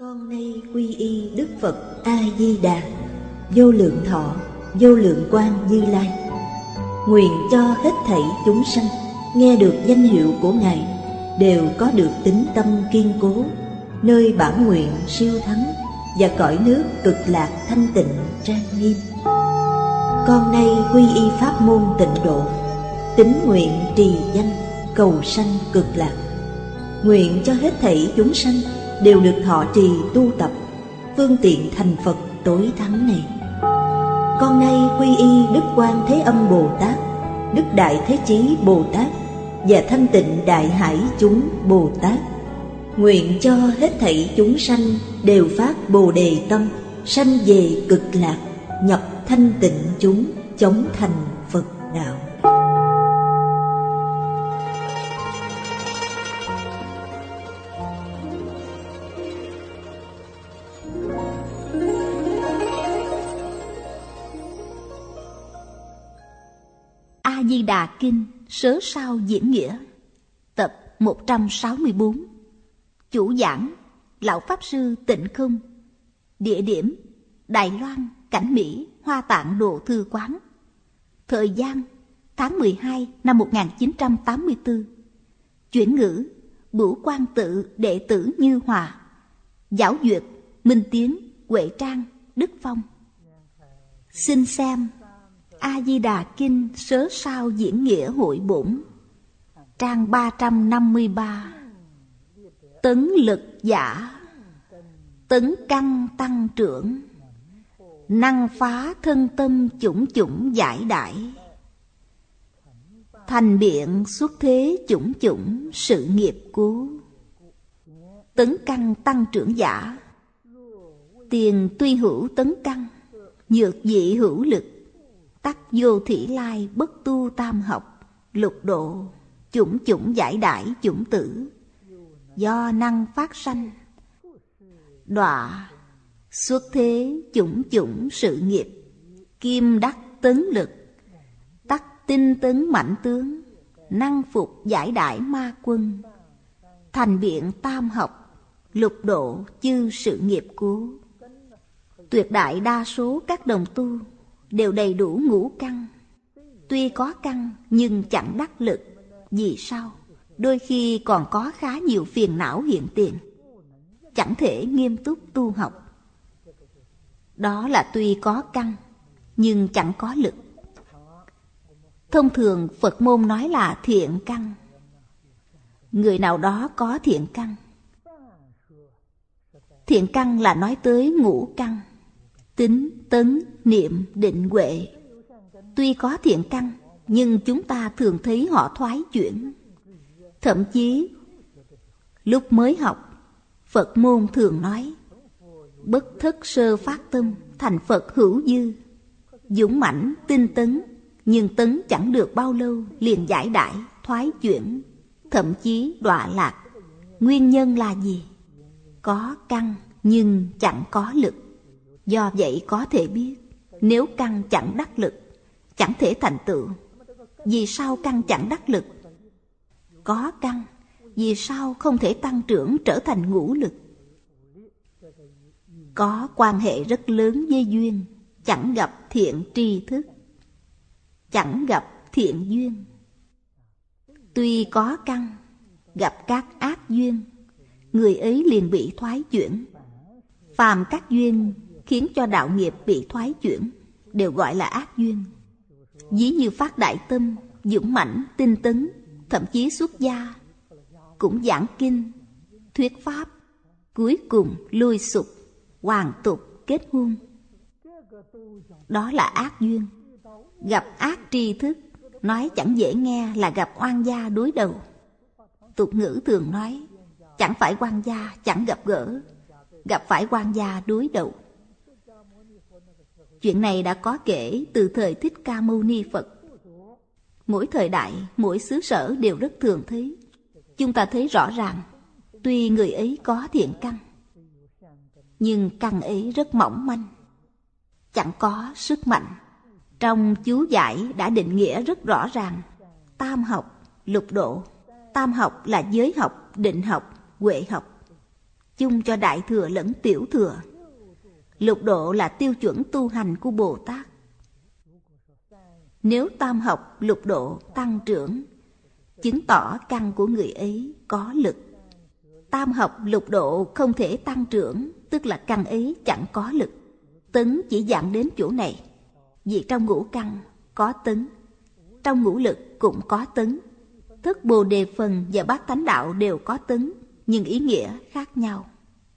Con nay quy y Đức Phật A Di Đà, vô lượng thọ, vô lượng quang Như Lai. Nguyện cho hết thảy chúng sanh nghe được danh hiệu của Ngài đều có được tín tâm kiên cố, nơi bản nguyện siêu thắng và cõi nước cực lạc thanh tịnh trang nghiêm. Con nay quy y pháp môn Tịnh Độ, tín nguyện trì danh cầu sanh cực lạc. Nguyện cho hết thảy chúng sanh đều được thọ trì tu tập phương tiện thành Phật tối thắng này. Con nay quy y Đức Quan Thế Âm Bồ Tát, Đức Đại Thế Chí Bồ Tát và Thanh Tịnh Đại Hải chúng Bồ Tát. Nguyện cho hết thảy chúng sanh đều phát Bồ Đề tâm, sanh về cực lạc, nhập thanh tịnh chúng, chóng thành Phật đạo. A Di Đà Kinh Sớ Sao Diễn Nghĩa, tập 164. Chủ giảng Lão Pháp Sư Tịnh Không. Địa điểm Đài Loan, Cảnh Mỹ, Hoa Tạng Đồ Thư Quán. Thời gian tháng 12 năm 1984. Chuyển ngữ Bửu Quang Tự đệ tử Như Hòa. Giáo duyệt Minh Tiến, Huệ Trang, Đức Phong. Xin xem A Di Đà Kinh Sớ Sao Diễn Nghĩa Hội Bổn, trang 353. Tấn lực giả, tấn căn tăng trưởng, năng phá thân tâm chủng chủng giải đãi, thành biện xuất thế chủng chủng sự nghiệp cố. Tấn căn tăng trưởng giả, tiền tuy hữu tấn căn, nhược dị hữu lực, tắc vô thỉ lai bất tu tam học, lục độ chủng chủng giải đãi chủng tử, do năng phát sanh, đọa xuất thế chủng chủng sự nghiệp, kim đắc tấn lực, tắc tinh tấn mạnh tướng, năng phục giải đãi ma quân, thành biện tam học, lục độ chư sự nghiệp cố. Tuyệt đại đa số các đồng tu đều đầy đủ ngũ căn, tuy có căn nhưng chẳng đắc lực. Vì sao? Đôi khi còn có khá nhiều phiền não hiện tiền, chẳng thể nghiêm túc tu học. Đó là tuy có căn nhưng chẳng có lực. Thông thường Phật môn nói là thiện căn. Người nào đó có thiện căn. Thiện căn là nói tới ngũ căn: tín, tấn, niệm, định, huệ. Tuy có thiện căn nhưng chúng ta thường thấy họ thoái chuyển. Thậm chí lúc mới học, Phật môn thường nói bất thất sơ phát tâm, thành Phật hữu dư. Dũng mãnh tinh tấn, nhưng tấn chẳng được bao lâu liền giải đãi, thoái chuyển, thậm chí đọa lạc. Nguyên nhân là gì? Có căn nhưng chẳng có lực. Do vậy có thể biết, nếu căn chẳng đắc lực, chẳng thể thành tựu. Vì sao căn chẳng đắc lực? Có căn, vì sao không thể tăng trưởng trở thành ngũ lực? Có quan hệ rất lớn với duyên. Chẳng gặp thiện tri thức, chẳng gặp thiện duyên. Tuy có căn, gặp các ác duyên, người ấy liền bị thoái chuyển. Phàm các duyên khiến cho đạo nghiệp bị thoái chuyển đều gọi là ác duyên. Ví như phát đại tâm, dũng mãnh, tinh tấn, thậm chí xuất gia, cũng giảng kinh, thuyết pháp, cuối cùng lui sụp, hoàn tục, kết hôn. Đó là ác duyên. Gặp ác tri thức, nói chẳng dễ nghe là gặp oan gia đối đầu. Tục ngữ thường nói, chẳng phải oan gia chẳng gặp gỡ, gặp phải oan gia đối đầu. Chuyện này đã có kể từ thời Thích Ca Mâu Ni Phật. Mỗi thời đại, mỗi xứ sở đều rất thường thấy. Chúng ta thấy rõ ràng, tuy người ấy có thiện căn, nhưng căn ấy rất mỏng manh, chẳng có sức mạnh. Trong chú giải đã định nghĩa rất rõ ràng: tam học, lục độ. Tam học là giới học, định học, huệ học. chung cho Đại Thừa lẫn Tiểu Thừa. Lục độ là tiêu chuẩn tu hành của Bồ Tát. Nếu tam học lục độ tăng trưởng, chứng tỏ căn của người ấy có lực. Tam học lục độ không thể tăng trưởng, tức là căn ấy chẳng có lực. Tấn chỉ dạng đến chỗ này, vì trong ngũ căn có tấn, trong ngũ lực cũng có tấn. Thất Bồ Đề Phần và Bát Thánh Đạo đều có tấn, nhưng ý nghĩa khác nhau.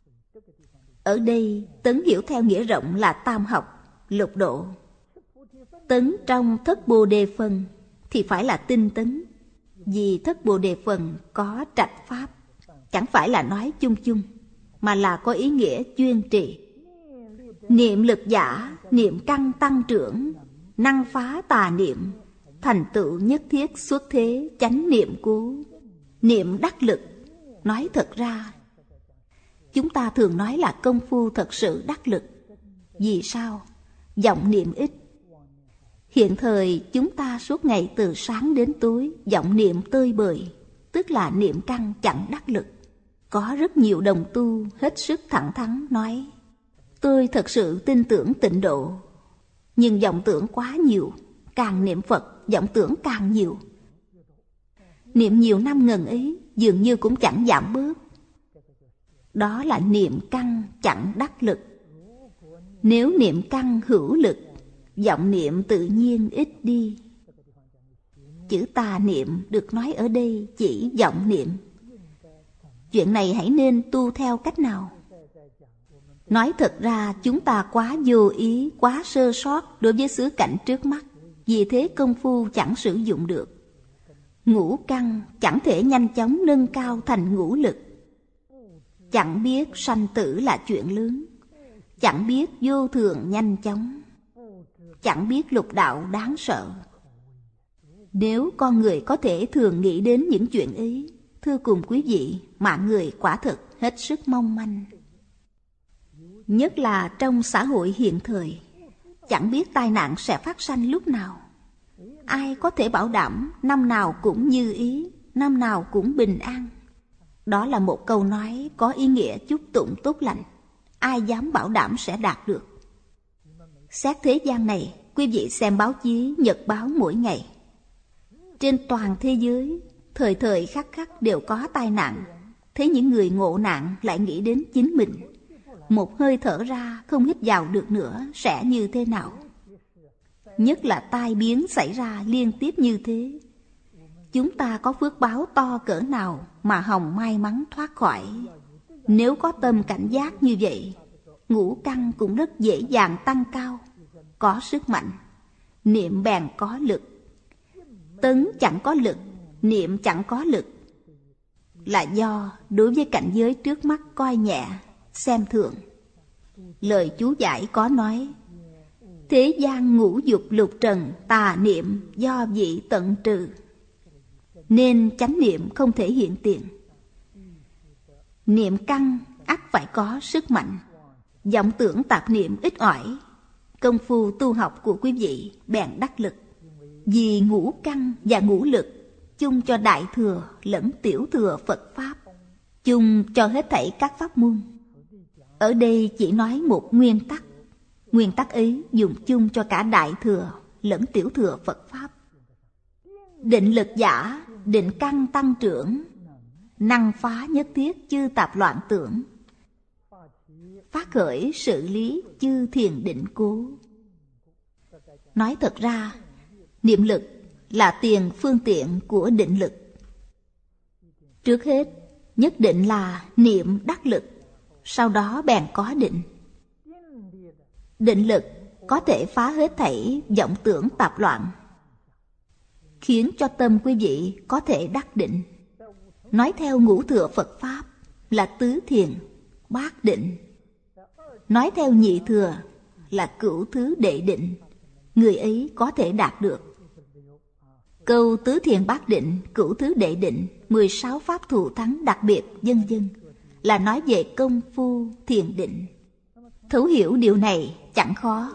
Ở đây tấn hiểu theo nghĩa rộng là tam học lục độ. Tấn trong Thất Bồ Đề Phần thì phải là tinh tấn, vì Thất Bồ Đề Phần có trạch pháp, chẳng phải là nói chung chung, mà là có ý nghĩa chuyên trì. Niệm lực giả, niệm căn tăng trưởng, năng phá tà niệm, thành tựu nhất thiết xuất thế chánh niệm cứu. Niệm đắc lực, nói thật ra chúng ta thường nói là công phu thật sự đắc lực. Vì sao? Vọng niệm ít. Hiện thời chúng ta suốt ngày từ sáng đến tối vọng niệm tơi bời, tức là niệm căn chẳng đắc lực. Có rất nhiều đồng tu hết sức thẳng thắn nói: tôi thật sự tin tưởng tịnh độ, nhưng vọng tưởng quá nhiều, càng niệm Phật vọng tưởng càng nhiều. Niệm nhiều năm ngần ấy dường như cũng chẳng giảm bớt. Đó là niệm căn chẳng đắc lực. Nếu niệm căn hữu lực, vọng niệm tự nhiên ít đi. Chữ tà niệm được nói ở đây chỉ vọng niệm. Chuyện này hãy nên tu theo cách nào? Nói thật ra chúng ta quá vô ý, quá sơ sót đối với xứ cảnh trước mắt, vì thế công phu chẳng sử dụng được. Ngũ căn chẳng thể nhanh chóng nâng cao thành ngũ lực. Chẳng biết sanh tử là chuyện lớn, chẳng biết vô thường nhanh chóng, chẳng biết lục đạo đáng sợ. Nếu con người có thể thường nghĩ đến những chuyện ấy, thưa cùng quý vị, mạng người quả thật hết sức mong manh. Nhất là trong xã hội hiện thời, chẳng biết tai nạn sẽ phát sanh lúc nào. Ai có thể bảo đảm năm nào cũng như ý, năm nào cũng bình an? Đó là một câu nói có ý nghĩa chúc tụng tốt lành. Ai dám bảo đảm sẽ đạt được? Xét thế gian này, quý vị xem báo chí, nhật báo mỗi ngày. Trên toàn thế giới, thời thời khắc khắc đều có tai nạn. Thế những người ngộ nạn lại nghĩ đến chính mình. Một hơi thở ra không hít vào được nữa sẽ như thế nào? Nhất là tai biến xảy ra liên tiếp như thế. Chúng ta có phước báo to cỡ nào mà hòng may mắn thoát khỏi? Nếu có tâm cảnh giác như vậy, ngũ căn cũng rất dễ dàng tăng cao, có sức mạnh. Niệm bèn có lực. Tấn chẳng có lực, niệm chẳng có lực, là do đối với cảnh giới trước mắt coi nhẹ, xem thường. Lời chú giải có nói: thế gian ngũ dục lục trần, tà niệm do vị tận trừ, nên chánh niệm không thể hiện tiền. Niệm căn ắt phải có sức mạnh, vọng tưởng tạp niệm ít ỏi. Công phu tu học của quý vị bèn đắc lực. Vì ngũ căn và ngũ lực chung cho Đại Thừa lẫn Tiểu Thừa Phật Pháp, chung cho hết thảy các pháp môn. Ở đây chỉ nói một nguyên tắc. Nguyên tắc ấy dùng chung cho cả Đại Thừa lẫn Tiểu Thừa Phật Pháp. Định lực giả, định căn tăng trưởng, năng phá nhất thiết chư tạp loạn tưởng, phát khởi sự lý chư thiền định cố. Nói thật ra, niệm lực là tiền phương tiện của định lực. Trước hết, nhất định là niệm đắc lực, sau đó bèn có định. Định lực có thể phá hết thảy vọng tưởng tạp loạn, khiến cho tâm quý vị có thể đắc định. Nói theo ngũ thừa Phật Pháp là tứ thiền, bát định. Nói theo nhị thừa là cửu thứ đệ định. Người ấy có thể đạt được. Câu tứ thiền bát định, cửu thứ đệ định, 16 pháp thù thắng đặc biệt, vân vân, là nói về công phu thiền định. Thấu hiểu điều này chẳng khó.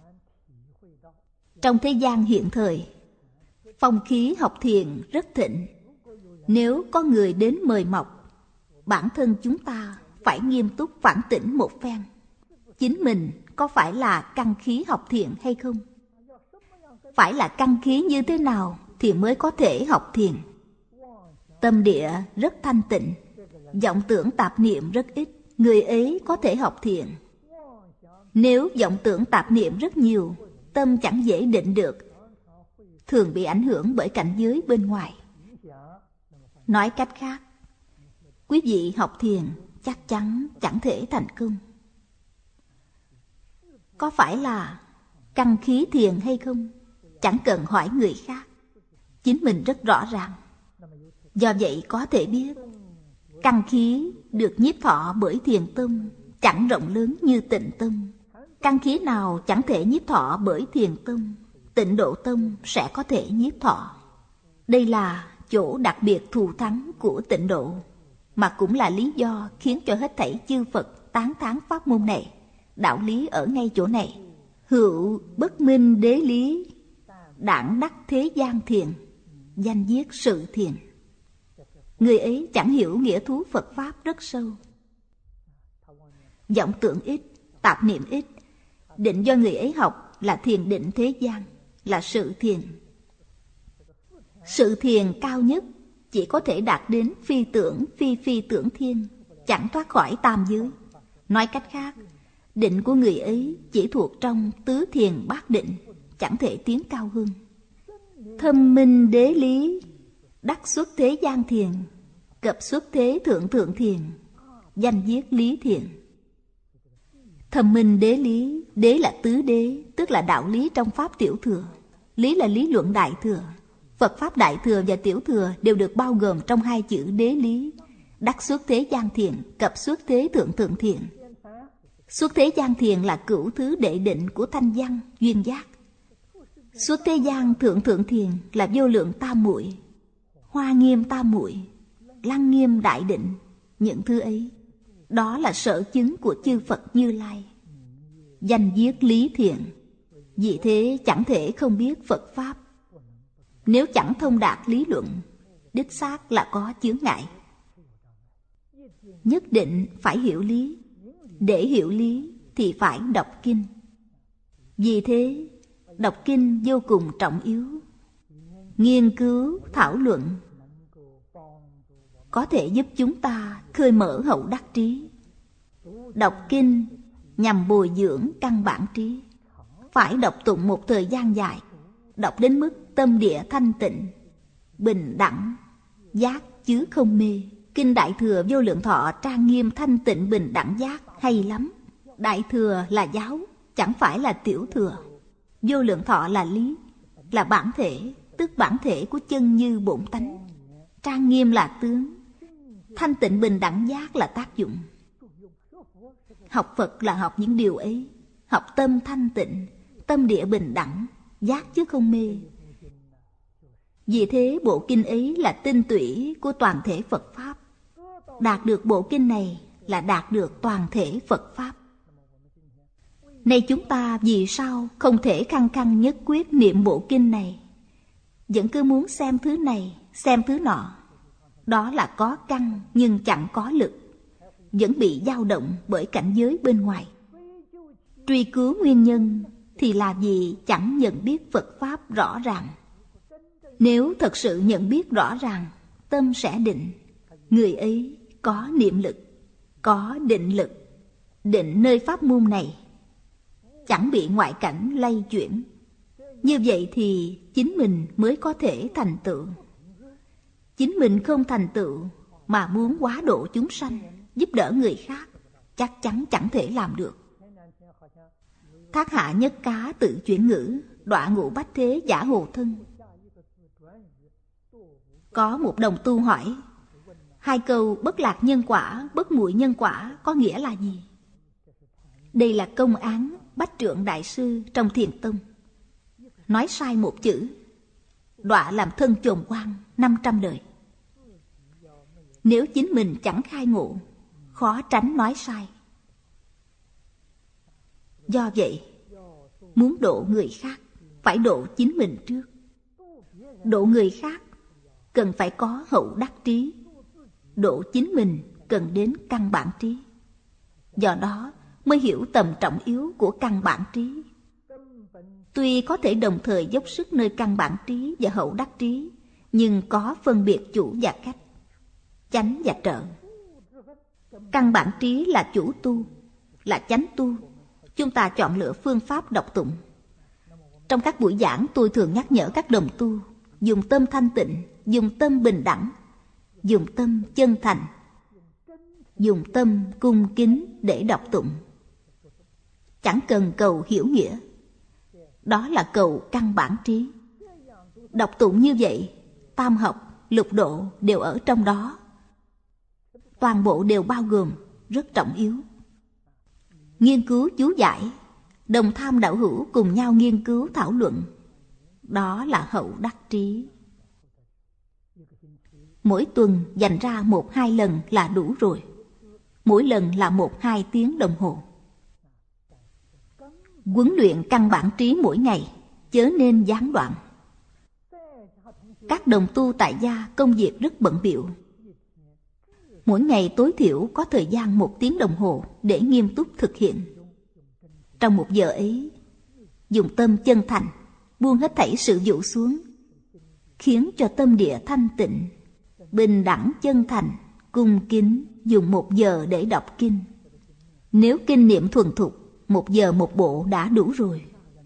Trong thế gian hiện thời, phong khí học thiền rất thịnh. Nếu có người đến mời mọc, bản thân chúng ta phải nghiêm túc phản tỉnh một phen. Chính mình có phải là căn khí học thiền hay không? Phải là căn khí như thế nào thì mới có thể học thiền? Tâm địa rất thanh tịnh, vọng tưởng tạp niệm rất ít, người ấy có thể học thiền. Nếu vọng tưởng tạp niệm rất nhiều, tâm chẳng dễ định được, thường bị ảnh hưởng bởi cảnh giới bên ngoài. Nói cách khác, quý vị học thiền chắc chắn chẳng thể thành công. Có phải là căn khí thiền hay không? Chẳng cần hỏi người khác, chính mình rất rõ ràng. Do vậy có thể biết, căn khí được nhiếp thọ bởi thiền tâm chẳng rộng lớn như tịnh tâm. Căn khí nào chẳng thể nhiếp thọ bởi thiền tâm, tịnh độ tâm sẽ có thể nhiếp thọ. Đây là chỗ đặc biệt thù thắng của tịnh độ, mà cũng là lý do khiến cho hết thảy chư Phật tán thán pháp môn này. Đạo lý ở ngay chỗ này. Hữu bất minh đế lý, đảng đắc thế gian thiền, danh viết sự thiền. Người ấy chẳng hiểu nghĩa thú Phật Pháp rất sâu. Vọng tưởng ít, tạp niệm ít, định do người ấy học là thiền định thế gian, là sự thiền. Sự thiền cao nhất chỉ có thể đạt đến phi tưởng phi tưởng thiên, chẳng thoát khỏi tam giới. Nói cách khác, định của người ấy chỉ thuộc trong tứ thiền bát định, chẳng thể tiến cao hơn. Thâm minh đế lý, đắc xuất thế gian thiền, cập xuất thế thượng thượng thiền, danh viết lý thiền. Thâm minh đế lý, đế là tứ đế, tức là đạo lý trong Pháp Tiểu Thừa. Lý là lý luận Đại Thừa. Phật Pháp Đại Thừa và Tiểu Thừa đều được bao gồm trong hai chữ đế lý. Đắc xuất thế gian thiền, cập xuất thế thượng thượng thiền. Xuất thế gian thiền là cửu thứ đệ định của thanh văn, duyên giác. Xuất thế gian thượng thượng thiền là vô lượng tam muội, hoa nghiêm tam muội, lăng nghiêm đại định. Những thứ ấy, đó là sở chứng của chư Phật Như Lai. Danh viết lý thiền. Vì thế chẳng thể không biết Phật Pháp. Nếu chẳng thông đạt lý luận, đích xác là có chướng ngại. Nhất định phải hiểu lý. Để hiểu lý thì phải đọc kinh. Vì thế, đọc kinh vô cùng trọng yếu. Nghiên cứu, thảo luận có thể giúp chúng ta khơi mở hậu đắc trí. Đọc kinh nhằm bồi dưỡng căn bản trí. Phải đọc tụng một thời gian dài, đọc đến mức tâm địa thanh tịnh, bình đẳng, giác chứ không mê. Kinh Đại Thừa Vô Lượng Thọ trang nghiêm thanh tịnh bình đẳng giác hay lắm. Đại Thừa là giáo, chẳng phải là Tiểu Thừa. Vô Lượng Thọ là lý, là bản thể, tức bản thể của chân như bổn tánh. Trang nghiêm là tướng, thanh tịnh bình đẳng giác là tác dụng. Học Phật là học những điều ấy, học tâm thanh tịnh, tâm địa bình đẳng, giác chứ không mê. Vì thế bộ kinh ấy là tinh túy của toàn thể Phật Pháp. Đạt được bộ kinh này là đạt được toàn thể Phật Pháp. Nay chúng ta vì sao không thể khăng khăng nhất quyết niệm bộ kinh này, vẫn cứ muốn xem thứ này, xem thứ nọ? Đó là có căn nhưng chẳng có lực, vẫn bị dao động bởi cảnh giới bên ngoài. Truy cứu nguyên nhân thì là vì chẳng nhận biết Phật Pháp rõ ràng. Nếu thật sự nhận biết rõ ràng, tâm sẽ định. Người ấy có niệm lực, có định lực. Định nơi pháp môn này chẳng bị ngoại cảnh lay chuyển. Như vậy thì chính mình mới có thể thành tựu. Chính mình không thành tựu mà muốn hóa độ chúng sanh, giúp đỡ người khác, chắc chắn chẳng thể làm được. Thác hạ nhất cá tự chuyển ngữ, đọa ngũ bách thế giả hồ thân. Có một đồng tu hỏi, hai câu bất lạc nhân quả, bất muội nhân quả có nghĩa là gì? Đây là công án Bách Trượng Đại Sư trong Thiền Tông. Nói sai một chữ, đọa làm thân chồn quan 500 đời. Nếu chính mình chẳng khai ngộ, khó tránh nói sai. Do vậy, muốn độ người khác, phải độ chính mình trước. Độ người khác cần phải có hậu đắc trí. Độ chính mình cần đến căn bản trí. Do đó mới hiểu tầm trọng yếu của căn bản trí. Tuy có thể đồng thời dốc sức nơi căn bản trí và hậu đắc trí, nhưng có phân biệt chủ và cách, chánh và trợ. Căn bản trí là chủ tu, là chánh tu. Chúng ta chọn lựa phương pháp đọc tụng. Trong các buổi giảng, tôi thường nhắc nhở các đồng tu dùng tâm thanh tịnh, dùng tâm bình đẳng, dùng tâm chân thành, dùng tâm cung kính để đọc tụng. Chẳng cần cầu hiểu nghĩa. Đó là cầu căn bản trí. Đọc tụng như vậy, tam học, lục độ đều ở trong đó. Toàn bộ đều bao gồm, rất trọng yếu. Nghiên cứu chú giải, đồng tham đạo hữu cùng nhau nghiên cứu thảo luận. Đó là hậu đắc trí. Mỗi tuần dành ra 1-2 lần là đủ rồi. Mỗi lần là 1-2 tiếng đồng hồ. Huấn luyện căn bản trí mỗi ngày, chớ nên gián đoạn. Các đồng tu tại gia công việc rất bận bịu. Mỗi ngày tối thiểu có thời gian 1 tiếng đồng hồ để nghiêm túc thực hiện. Trong 1 giờ ấy, dùng tâm chân thành, buông hết thảy sự vụ xuống, khiến cho tâm địa thanh tịnh, bình đẳng chân thành, cung kính, dùng 1 giờ để đọc kinh. Nếu kinh niệm thuần thục, 1 giờ 1 bộ đã đủ rồi.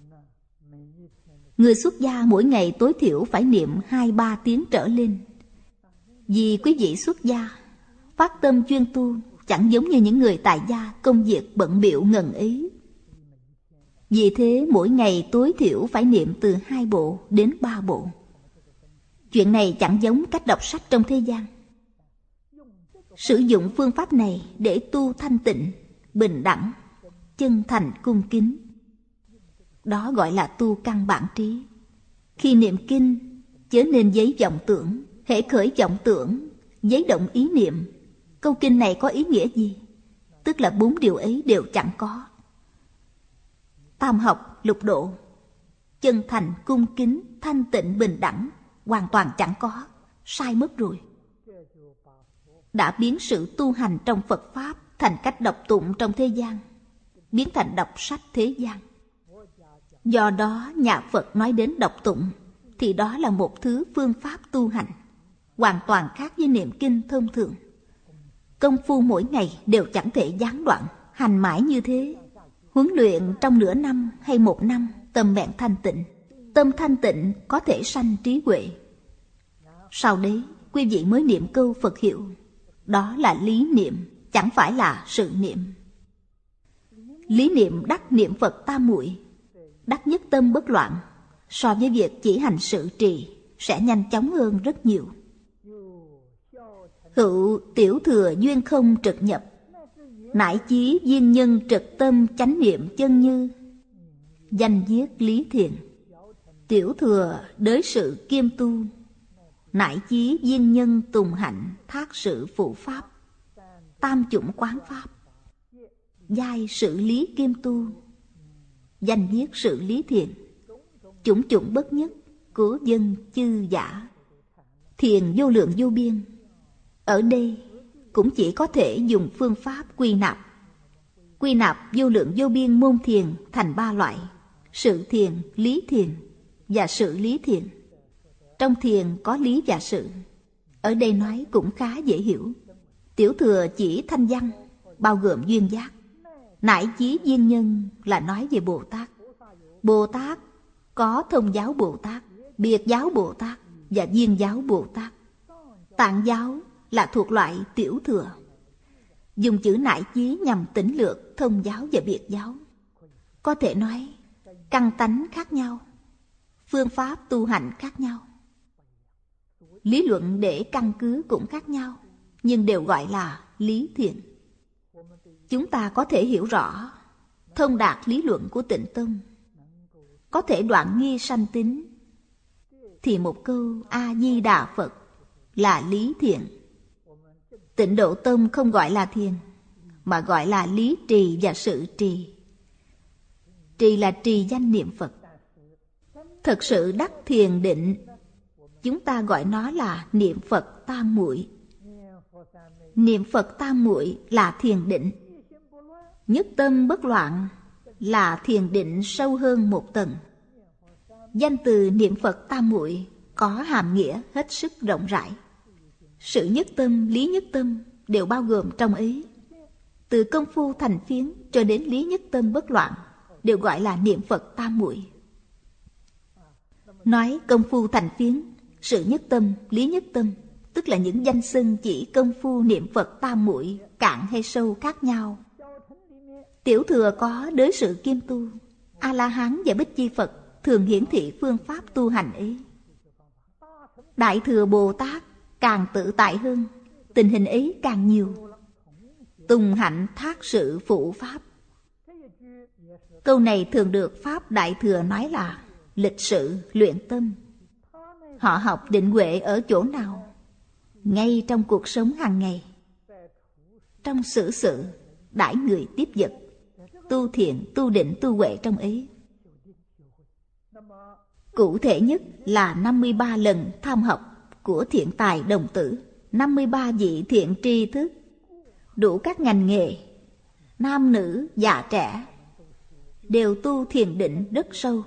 Người xuất gia mỗi ngày tối thiểu phải niệm 2-3 tiếng trở lên. Vì quý vị xuất gia, phát tâm chuyên tu, chẳng giống như những người tại gia công việc bận bịu ngần ấy. Vì thế mỗi ngày tối thiểu phải niệm từ 2 bộ đến 3 bộ. Chuyện này chẳng giống cách đọc sách trong thế gian. Sử dụng phương pháp này để tu thanh tịnh, bình đẳng, chân thành cung kính. Đó gọi là tu căn bản trí. Khi niệm kinh, chớ nên giấy vọng tưởng. Hễ khởi vọng tưởng, giấy động ý niệm, câu kinh này có ý nghĩa gì? Tức là 4 điều ấy đều chẳng có. Tam học, lục độ, chân thành, cung kính, thanh tịnh, bình đẳng, hoàn toàn chẳng có, sai mất rồi. Đã biến sự tu hành trong Phật Pháp thành cách đọc tụng trong thế gian, biến thành đọc sách thế gian. Do đó nhà Phật nói đến đọc tụng thì đó là một thứ phương pháp tu hành, hoàn toàn khác với niệm kinh thông thường. Công phu mỗi ngày đều chẳng thể gián đoạn, hành mãi như thế. Huấn luyện trong nửa năm hay 1 năm, tâm bạn thanh tịnh. Tâm thanh tịnh có thể sanh trí huệ. Sau đấy, quý vị mới niệm câu Phật hiệu. Đó là lý niệm, chẳng phải là sự niệm. Lý niệm đắc niệm Phật tam muội, đắc nhất tâm bất loạn, so với việc chỉ hành sự trì sẽ nhanh chóng hơn rất nhiều. Hữu tiểu thừa duyên không trực nhập, nại chí duyên nhân trực tâm chánh niệm chân như. Danh viết lý thiền, tiểu thừa đới sự kiêm tu, nại chí duyên nhân tùng hạnh thác sự phụ pháp. Tam chủng quán pháp, giai sự lý kiêm tu, danh viết sự lý thiền. Chủng chủng bất nhất, của dân chư giả. Thiền vô lượng vô biên. Ở đây cũng chỉ có thể dùng phương pháp quy nạp. Quy nạp vô lượng vô biên môn thiền thành 3 loại: sự thiền, lý thiền và sự lý thiền. Trong thiền có lý và sự. Ở đây nói cũng khá dễ hiểu. Tiểu thừa chỉ thanh văn, bao gồm duyên giác. Nại chí duyên nhân là nói về Bồ Tát. Bồ Tát có thông giáo Bồ Tát, biệt giáo Bồ Tát và duyên giáo Bồ Tát. Tạng giáo là thuộc loại tiểu thừa. Dùng chữ nại chí nhằm tỉnh lược thông giáo và biệt giáo. Có thể nói căn tánh khác nhau, phương pháp tu hành khác nhau, lý luận để căn cứ cũng khác nhau, nhưng đều gọi là lý thiền. Chúng ta có thể hiểu rõ, thông đạt lý luận của Tịnh Tông, có thể đoạn nghi sanh tính, thì một câu A-di-đà Phật là lý thiền. Tịnh Độ Tông không gọi là thiền, mà gọi là lý trì và sự trì. Trì là trì danh niệm Phật. Thật sự đắc thiền định, chúng ta gọi nó là niệm Phật tam muội. Niệm Phật tam muội là thiền định. Nhất tâm bất loạn là thiền định sâu hơn một tầng. Danh từ niệm Phật tam muội có hàm nghĩa hết sức rộng rãi. Sự nhất tâm, lý nhất tâm đều bao gồm trong ấy. Từ công phu thành phiến cho đến lý nhất tâm bất loạn đều gọi là niệm Phật tam muội. Nói công phu thành phiến, sự nhất tâm, lý nhất tâm, tức là những danh xưng chỉ công phu niệm Phật tam muội cạn hay sâu khác nhau. Tiểu thừa có đới sự kiêm tu, A-la-hán và Bích Chi Phật thường hiển thị phương pháp tu hành ấy. Đại thừa Bồ Tát càng tự tại hơn, tình hình ấy càng nhiều. Tùng hạnh thác sự phụ pháp. Câu này thường được Pháp Đại Thừa nói là lịch sự luyện tâm. Họ học định huệ ở chỗ nào? Ngay trong cuộc sống hàng ngày, trong xử sự, đãi người tiếp vật, tu thiện, tu định, tu huệ trong ấy. Cụ thể nhất là 53 lần tham học của thiện tài đồng tử, 53 vị thiện tri thức, đủ các ngành nghề, nam nữ già trẻ, đều tu thiền định rất sâu.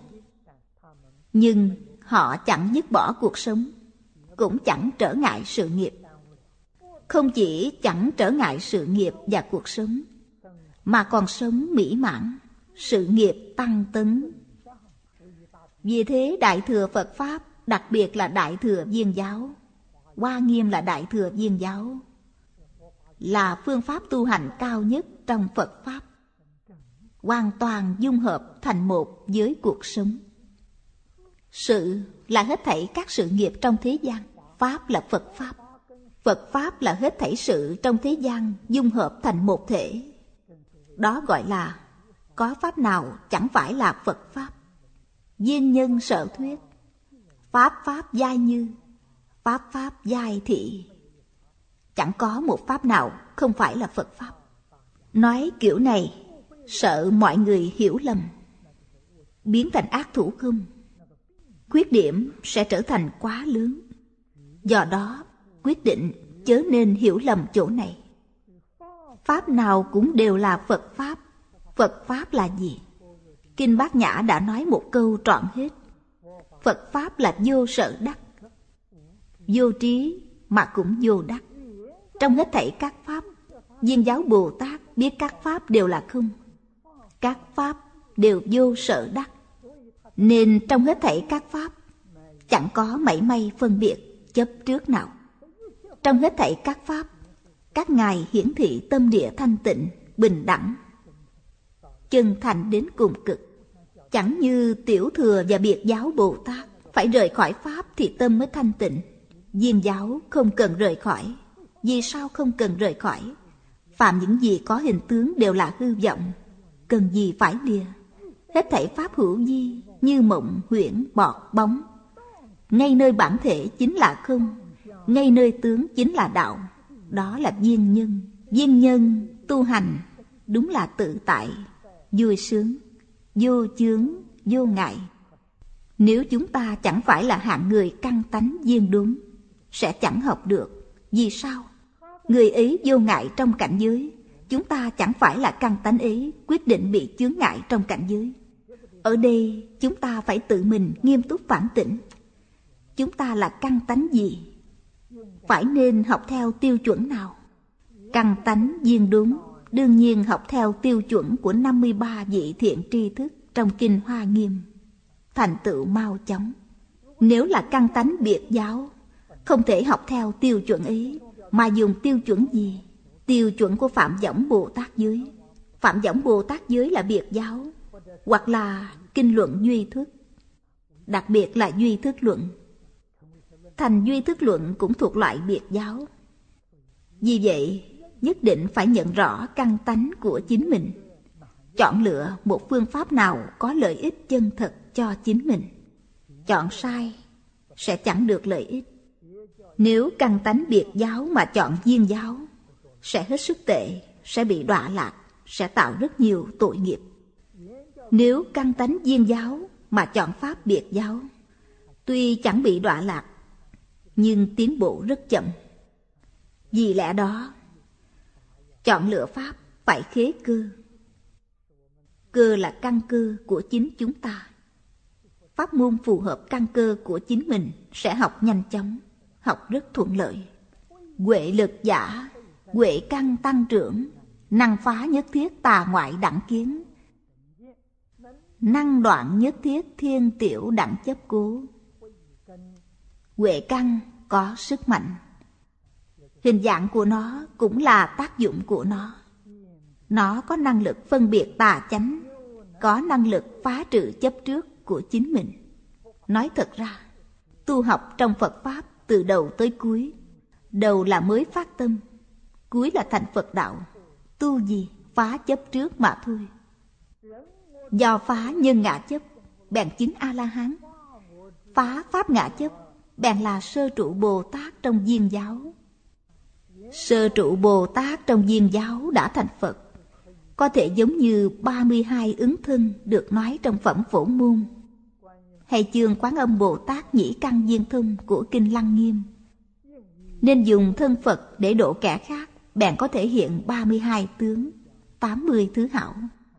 Nhưng họ chẳng dứt bỏ cuộc sống, cũng chẳng trở ngại sự nghiệp. Không chỉ chẳng trở ngại sự nghiệp và cuộc sống, mà còn sống mỹ mãn, sự nghiệp tăng tấn. Vì thế Đại thừa Phật Pháp, đặc biệt là Đại thừa Viên giáo, Hoa Nghiêm là Đại thừa Viên giáo, là phương pháp tu hành cao nhất trong Phật Pháp, hoàn toàn dung hợp thành một với cuộc sống. Sự là hết thảy các sự nghiệp trong thế gian, Pháp là Phật Pháp. Phật Pháp là hết thảy sự trong thế gian dung hợp thành một thể. Đó gọi là có Pháp nào chẳng phải là Phật Pháp. Viên nhân sở thuyết, Pháp Pháp giai như, Pháp Pháp giai thị. Chẳng có một Pháp nào không phải là Phật Pháp. Nói kiểu này sợ mọi người hiểu lầm, biến thành ác thủ không. Khuyết điểm sẽ trở thành quá lớn. Do đó quyết định chớ nên hiểu lầm chỗ này. Pháp nào cũng đều là Phật Pháp. Phật Pháp là gì? Kinh Bát Nhã đã nói một câu trọn hết. Phật Pháp là vô sở đắc, vô trí mà cũng vô đắc. Trong hết thảy các Pháp, Viên giáo Bồ Tát biết các Pháp đều là không. Các Pháp đều vô sở đắc, nên trong hết thảy các Pháp chẳng có mảy may phân biệt chấp trước nào. Trong hết thảy các Pháp, các ngài hiển thị tâm địa thanh tịnh, bình đẳng, chân thành đến cùng cực. Chẳng như Tiểu thừa và Biệt giáo Bồ Tát phải rời khỏi Pháp thì tâm mới thanh tịnh. Viên giáo không cần rời khỏi. Vì sao không cần rời khỏi? Phạm những gì có hình tướng đều là hư vọng, cần gì phải lìa. Hết thảy Pháp hữu vi, như mộng, huyễn, bọt, bóng. Ngay nơi bản thể chính là không, ngay nơi tướng chính là đạo. Đó là viên nhân. Viên nhân tu hành đúng là tự tại, vui sướng, vô chướng, vô ngại. Nếu chúng ta chẳng phải là hạng người căn tánh viên đúng, sẽ chẳng học được. Vì sao? Người ấy vô ngại trong cảnh giới, chúng ta chẳng phải là căn tánh ấy, quyết định bị chướng ngại trong cảnh giới. Ở đây chúng ta phải tự mình nghiêm túc phản tỉnh. Chúng ta là căn tánh gì? Phải nên học theo tiêu chuẩn nào? Căn tánh viên đúng, đương nhiên học theo tiêu chuẩn của 53 vị thiện tri thức trong Kinh Hoa Nghiêm, thành tựu mau chóng. Nếu là căn tánh biệt giáo, không thể học theo tiêu chuẩn ấy, mà dùng tiêu chuẩn gì? Tiêu chuẩn của Phạm Võng Bồ Tát giới. Phạm Võng Bồ Tát giới là biệt giáo, hoặc là kinh luận duy thức, đặc biệt là duy thức luận. Thành duy thức luận cũng thuộc loại biệt giáo. Vì vậy, nhất định phải nhận rõ căn tánh của chính mình, chọn lựa một phương pháp nào có lợi ích chân thật cho chính mình. Chọn sai sẽ chẳng được lợi ích. Nếu căn tánh biệt giáo mà chọn viên giáo, sẽ hết sức tệ, sẽ bị đọa lạc, sẽ tạo rất nhiều tội nghiệp. Nếu căn tánh viên giáo mà chọn pháp biệt giáo, tuy chẳng bị đọa lạc, nhưng tiến bộ rất chậm. Vì lẽ đó, chọn lựa pháp phải khế cơ, Cơ là căn cơ của chính chúng ta. Pháp môn phù hợp căn cơ của chính mình sẽ học nhanh chóng, học rất thuận lợi. Huệ lực giả, huệ căn tăng trưởng, năng phá nhất thiết tà ngoại đẳng kiến, năng đoạn nhất thiết thiên tiểu đẳng chấp cố. Huệ căn có sức mạnh. Hình dạng của nó cũng là tác dụng của nó. Nó có năng lực phân biệt tà chánh, có năng lực phá trừ chấp trước của chính mình. Nói thật ra, tu học trong Phật Pháp từ đầu tới cuối, đầu là mới phát tâm, cuối là thành Phật đạo. Tu gì? Phá chấp trước mà thôi. Do phá nhân ngã chấp, bèn chứng A-la-hán. Phá pháp ngã chấp, bèn là sơ trụ Bồ Tát trong Viên giáo. Sơ trụ Bồ Tát trong Viên giáo đã thành Phật, có thể giống như 32 ứng thân được nói trong phẩm Phổ Môn, hay chương Quán Âm Bồ Tát Nhĩ Căn Viên Thông của Kinh Lăng Nghiêm. Nên dùng thân Phật để độ kẻ khác, bèn có thể hiện 32 tướng, 80 thứ hảo.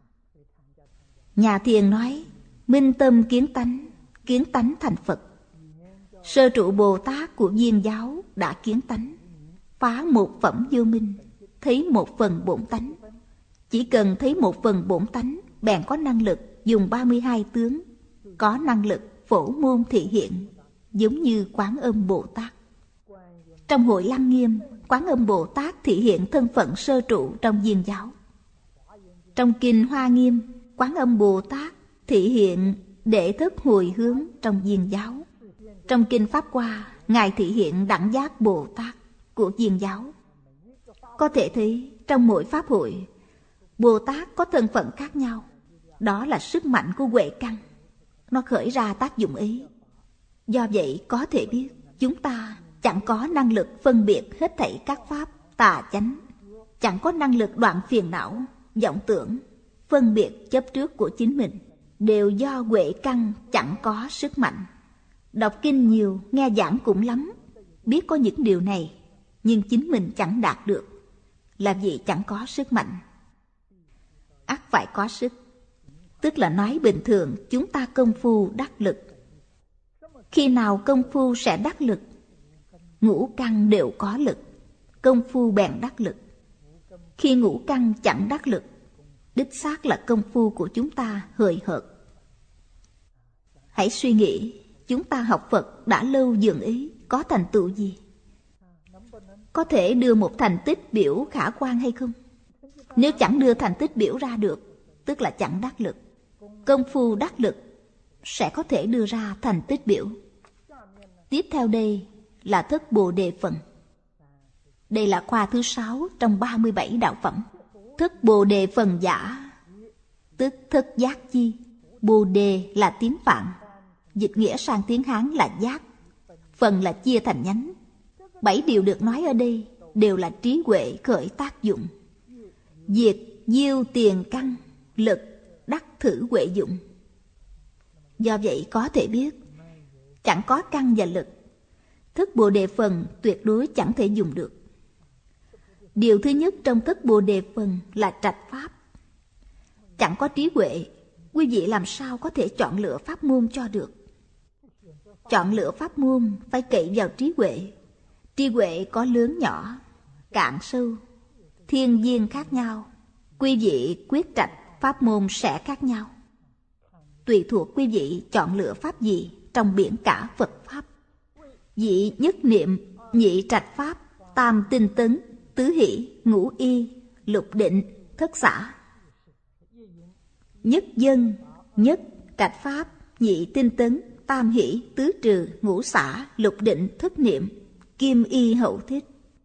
Nhà Thiền nói, minh tâm kiến tánh thành Phật. Sơ trụ Bồ Tát của Viên giáo đã kiến tánh, phá một phẩm vô minh, thấy một phần bổn tánh. Chỉ cần thấy một phần bổn tánh, bèn có năng lực dùng 32 tướng, có năng lực phổ môn thị hiện, giống như Quán Âm Bồ Tát. Trong hội Lăng Nghiêm, Quán Âm Bồ Tát thị hiện thân phận sơ trụ trong Viên giáo. Trong Kinh Hoa Nghiêm, Quán Âm Bồ Tát thị hiện đệ thất hồi hướng trong Viên giáo. Trong Kinh Pháp Hoa, Ngài thị hiện Đẳng Giác Bồ Tát của Viên giáo. Có thể thấy trong mỗi pháp hội, Bồ Tát có thân phận khác nhau. Đó là sức mạnh của huệ căn, nó khởi ra tác dụng ấy. Do vậy có thể biết chúng ta chẳng có năng lực phân biệt hết thảy các pháp tà chánh, chẳng có năng lực đoạn phiền não, vọng tưởng, phân biệt chấp trước của chính mình, đều do huệ căn chẳng có sức mạnh. Đọc kinh nhiều, nghe giảng cũng lắm, biết có những điều này, nhưng chính mình chẳng đạt được, là vì chẳng có sức mạnh. Ắt phải có sức, tức là nói bình thường chúng ta công phu đắc lực. Khi nào công phu sẽ đắc lực? Ngũ căn đều có lực, công phu bèn đắc lực. Khi ngũ căn chẳng đắc lực, đích xác là công phu của chúng ta hời hợt. Hãy suy nghĩ, chúng ta học Phật đã lâu dường ấy, có thành tựu gì? Có thể đưa một thành tích biểu khả quan hay không? Nếu chẳng đưa thành tích biểu ra được, tức là chẳng đắc lực. Công phu đắc lực sẽ có thể đưa ra thành tích biểu. Tiếp theo đây là thất Bồ Đề phần. Đây là khoa thứ 6 trong 37 đạo phẩm. Thất Bồ Đề phần giả, tức thất giác chi. Bồ Đề là tiếng Phạn, dịch nghĩa sang tiếng Hán là giác. Phần là chia thành nhánh. 7 điều được nói ở đây đều là trí huệ khởi tác dụng. Diệt diêu tiền căn, lực đắc thử huệ dụng. Do vậy có thể biết, chẳng có căn và lực, thất Bồ Đề phần tuyệt đối chẳng thể dùng được. Điều thứ nhất trong thất Bồ Đề phần là trạch pháp. Chẳng có trí huệ, quý vị làm sao có thể chọn lựa pháp môn cho được? Chọn lựa pháp môn phải cậy vào trí huệ. Trí huệ có lớn nhỏ, cạn sâu, thiên viên khác nhau. Quý vị quyết trạch pháp môn sẽ khác nhau. Tùy thuộc quý vị chọn lựa pháp gì trong biển cả Phật Pháp. Vị nhất niệm, nhị trạch pháp, tam tinh tấn, tứ hỷ, ngũ y, lục định, thất xả. Nhất dân, nhất trạch pháp, nhị tinh tấn, tam hỷ, tứ trừ, ngũ xả, lục định, thất niệm, kim y hậu thích.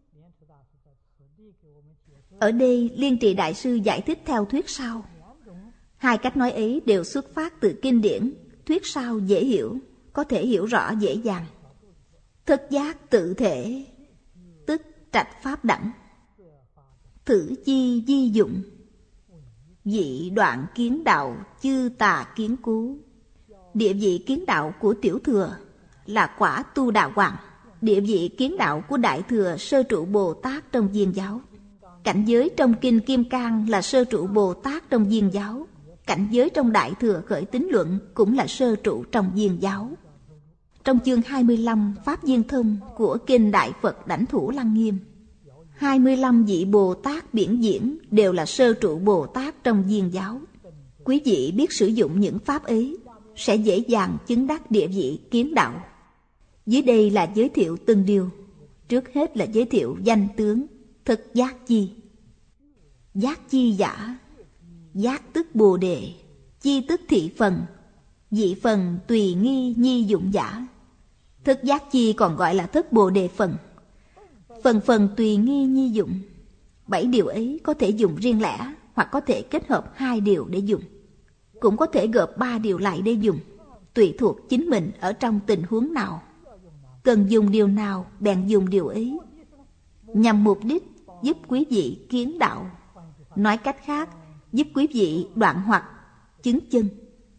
Ở đây Liên Trì Đại Sư giải thích theo thuyết sau. Hai cách nói ấy đều xuất phát từ kinh điển. Thuyết sau dễ hiểu, có thể hiểu rõ dễ dàng. Thất giác tự thể, tức trạch pháp đẳng. Thử chi di dụng, vị đoạn kiến đạo chư tà kiến cố. Địa vị kiến đạo của tiểu thừa là quả tu đà hoàng. Địa vị kiến đạo của đại thừa sơ trụ Bồ Tát trong Viên giáo. Cảnh giới trong Kinh Kim Cang là sơ trụ Bồ Tát trong Viên giáo. Cảnh giới trong Đại Thừa Khởi Tín Luận cũng là sơ trụ trong Viên giáo. Trong chương 25 Pháp Viên Thông của Kinh Đại Phật Đảnh Thủ Lăng Nghiêm, 25 vị Bồ Tát biển diễn đều là sơ trụ Bồ Tát trong Viên giáo. Quý vị biết sử dụng những pháp ấy sẽ dễ dàng chứng đắc địa vị kiến đạo. Dưới đây là giới thiệu từng điều. Trước hết là giới thiệu danh tướng thực giác chi. Giác chi giả, giác tức Bồ Đề, chi tức thị phần, vị phần tùy nghi nhi dụng giả. Thức giác chi còn gọi là thức Bồ Đề phần. Phần tùy nghi nhi dụng. 7 điều ấy có thể dùng riêng lẻ hoặc có thể kết hợp 2 điều để dùng. Cũng có thể gộp 3 điều lại để dùng, tùy thuộc chính mình ở trong tình huống nào. Cần dùng điều nào bèn dùng điều ấy, nhằm mục đích giúp quý vị kiến đạo. Nói cách khác, giúp quý vị đoạn hoặc chứng chân.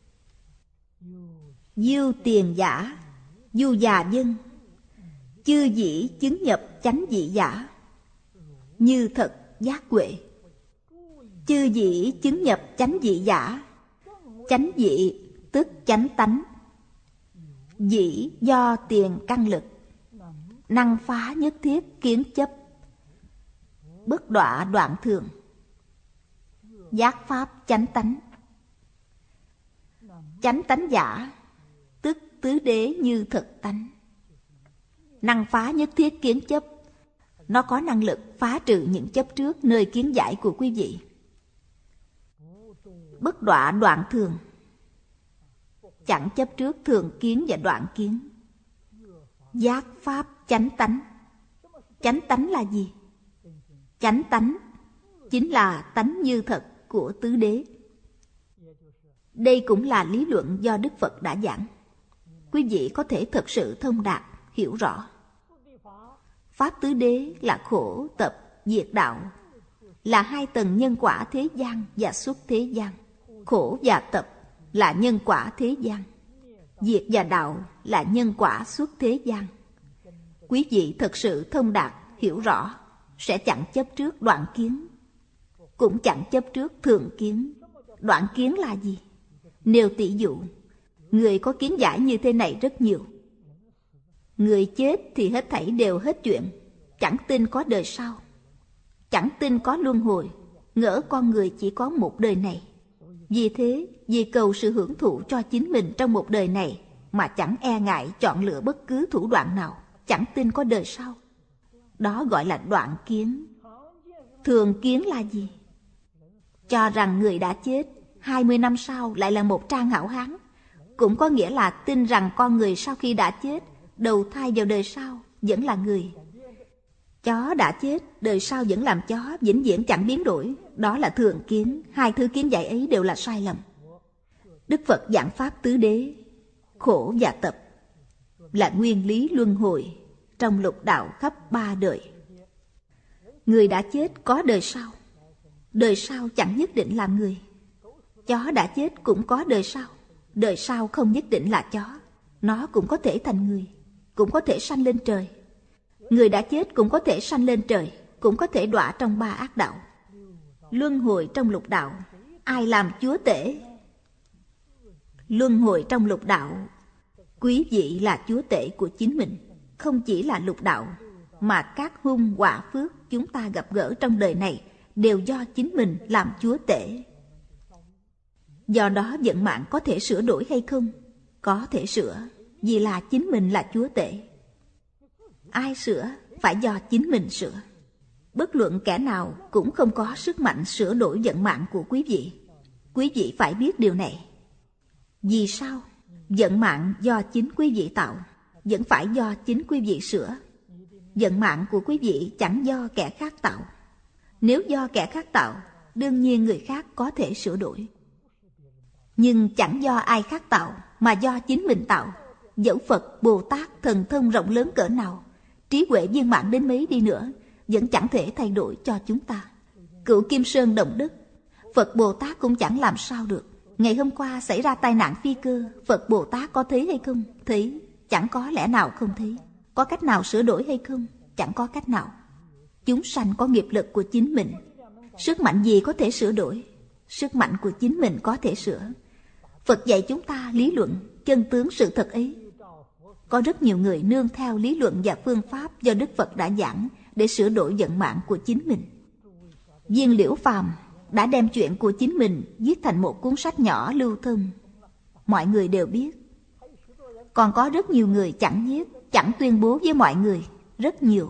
Diêu tiền giả, du già dân, chư dĩ chứng nhập chánh vị giả, như thật giác huệ. Chư dĩ chứng nhập chánh vị giả. Chánh vị tức chánh tánh. Dĩ do tiền căn lực, năng phá nhất thiết kiến chấp, bất đọa đoạn thường, giác pháp chánh tánh. Chánh tánh giả tức tứ đế như thực tánh. Năng phá nhất thiết kiến chấp, nó có năng lực phá trừ những chấp trước nơi kiến giải của quý vị. Bất đọa đoạn thường, chẳng chấp trước thường kiến và đoạn kiến. Giác pháp chánh tánh. Chánh tánh là gì? Chánh tánh chính là tánh như thật của tứ đế. Đây cũng là lý luận do Đức Phật đã giảng. Quý vị có thể thật sự thông đạt, hiểu rõ. Pháp tứ đế là khổ, tập, diệt đạo, là 2 tầng nhân quả thế gian và xuất thế gian. Khổ và tập là nhân quả thế gian, diệt và đạo là nhân quả xuất thế gian. Quý vị thật sự thông đạt, hiểu rõ, sẽ chẳng chấp trước đoạn kiến, cũng chẳng chấp trước thường kiến. Đoạn kiến là gì? Nêu tỷ dụ, người có kiến giải như thế này rất nhiều. Người chết thì hết thảy đều hết chuyện, chẳng tin có đời sau, chẳng tin có luân hồi, ngỡ con người chỉ có một đời này. Vì thế, vì cầu sự hưởng thụ cho chính mình trong một đời này mà chẳng e ngại chọn lựa bất cứ thủ đoạn nào, chẳng tin có đời sau. Đó gọi là đoạn kiến. Thường kiến là gì? Cho rằng người đã chết 20 năm sau lại là một trang hảo hán, cũng có nghĩa là tin rằng con người sau khi đã chết, đầu thai vào đời sau vẫn là người. Chó đã chết, đời sau vẫn làm chó, vĩnh viễn chẳng biến đổi. Đó là thường kiến. 2 thứ kiến giải ấy đều là sai lầm. Đức Phật giảng pháp tứ đế, khổ và tập, là nguyên lý luân hồi trong lục đạo khắp 3 đời. Người đã chết có đời sau, đời sau chẳng nhất định là người. Chó đã chết cũng có đời sau không nhất định là chó, nó cũng có thể thành người, cũng có thể sanh lên trời. Người đã chết cũng có thể sanh lên trời, cũng có thể đọa trong 3 ác đạo. Luân hồi trong lục đạo, ai làm chúa tể? Luân hồi trong lục đạo, quý vị là chúa tể của chính mình. Không chỉ là lục đạo, mà các hung họa phước chúng ta gặp gỡ trong đời này đều do chính mình làm chúa tể. Do đó vận mạng có thể sửa đổi hay không? Có thể sửa, vì là chính mình là chúa tể. Ai sửa? Phải do chính mình sửa. Bất luận kẻ nào cũng không có sức mạnh sửa đổi vận mạng của quý vị. Quý vị phải biết điều này. Vì sao? Vận mạng do chính quý vị tạo, vẫn phải do chính quý vị sửa. Vận mạng của quý vị chẳng do kẻ khác tạo. Nếu do kẻ khác tạo, đương nhiên người khác có thể sửa đổi. Nhưng chẳng do ai khác tạo, mà do chính mình tạo. Dẫu Phật, Bồ Tát, thần thông rộng lớn cỡ nào, trí huệ viên mãn đến mấy đi nữa, vẫn chẳng thể thay đổi cho chúng ta. Cựu Kim Sơn động đất, Phật Bồ Tát cũng chẳng làm sao được. Ngày hôm qua xảy ra tai nạn phi cơ, Phật Bồ Tát có thấy hay không? Thấy. Chẳng có lẽ nào không thấy. Có cách nào sửa đổi hay không? Chẳng có cách nào. Chúng sanh có nghiệp lực của chính mình. Sức mạnh gì có thể sửa đổi? sức mạnh của chính mình có thể sửa. Phật dạy chúng ta lý luận, chân tướng sự thật ấy. Có rất nhiều người nương theo lý luận và phương pháp do Đức Phật đã giảng để sửa đổi vận mạng của chính mình. Viên Liễu Phàm đã đem chuyện của chính mình viết thành một cuốn sách nhỏ lưu thông. Mọi người đều biết. Còn có rất nhiều người chẳng viết, chẳng tuyên bố với mọi người, rất nhiều.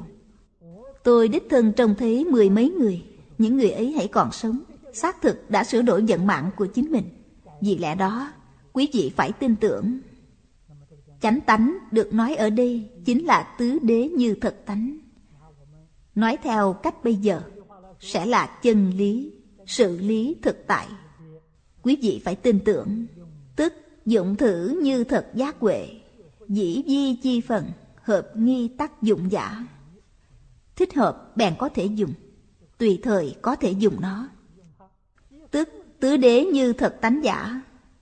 Tôi đích thân trông thấy 10 mấy người, những người ấy hãy còn sống, xác thực đã sửa đổi vận mạng của chính mình. Vì lẽ đó, quý vị phải tin tưởng. Chánh tánh được nói ở đây chính là tứ đế như thật tánh. Nói theo cách bây giờ, sẽ là chân lý, sự lý thực tại. Quý vị phải tin tưởng, tức dụng thử như thật giác huệ, dĩ vi chi phần, hợp nghi tác dụng giả. Thích hợp bèn có thể dùng, tùy thời có thể dùng nó. Tức tứ đế như thật tánh giả.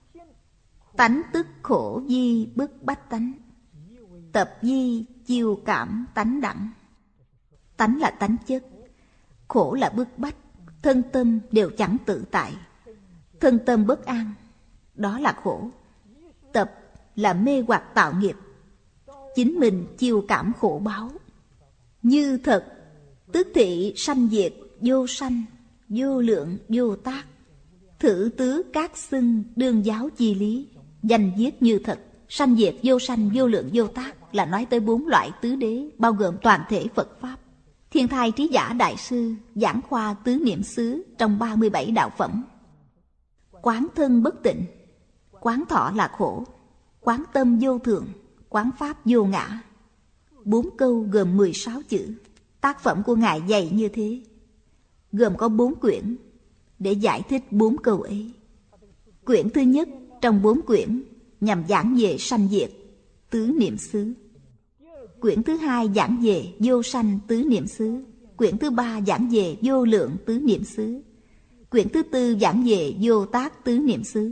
Tánh tức khổ vi bức bách tánh, tập vi chiêu cảm tánh đẳng. Tánh là tánh chất, khổ là bức bách, thân tâm đều chẳng tự tại. Thân tâm bất an, đó là khổ. Tập là mê hoặc tạo nghiệp, chính mình chiêu cảm khổ báo. Như thật, tức thị sanh diệt, vô sanh, vô lượng, vô tác. Thử tứ các xưng đương giáo chi lý. Danh viết như thật, sanh diệt, vô sanh, vô lượng, vô tác là nói tới 4 loại tứ đế, bao gồm toàn thể Phật Pháp. Thiên Thai Trí Giả Đại Sư giảng khoa tứ niệm xứ trong 37 đạo phẩm. Quán thân bất tịnh, quán thọ là khổ, quán tâm vô thường, quán pháp vô ngã. 4 câu gồm 16 chữ. Tác phẩm của Ngài dày như thế, gồm có 4 quyển để giải thích 4 câu ấy. Quyển thứ nhất trong 4 quyển nhằm giảng về sanh diệt, tứ niệm xứ. Quyển thứ hai giảng về vô sanh tứ niệm xứ. Quyển thứ ba giảng về vô lượng tứ niệm xứ. Quyển thứ tư giảng về vô tác tứ niệm xứ.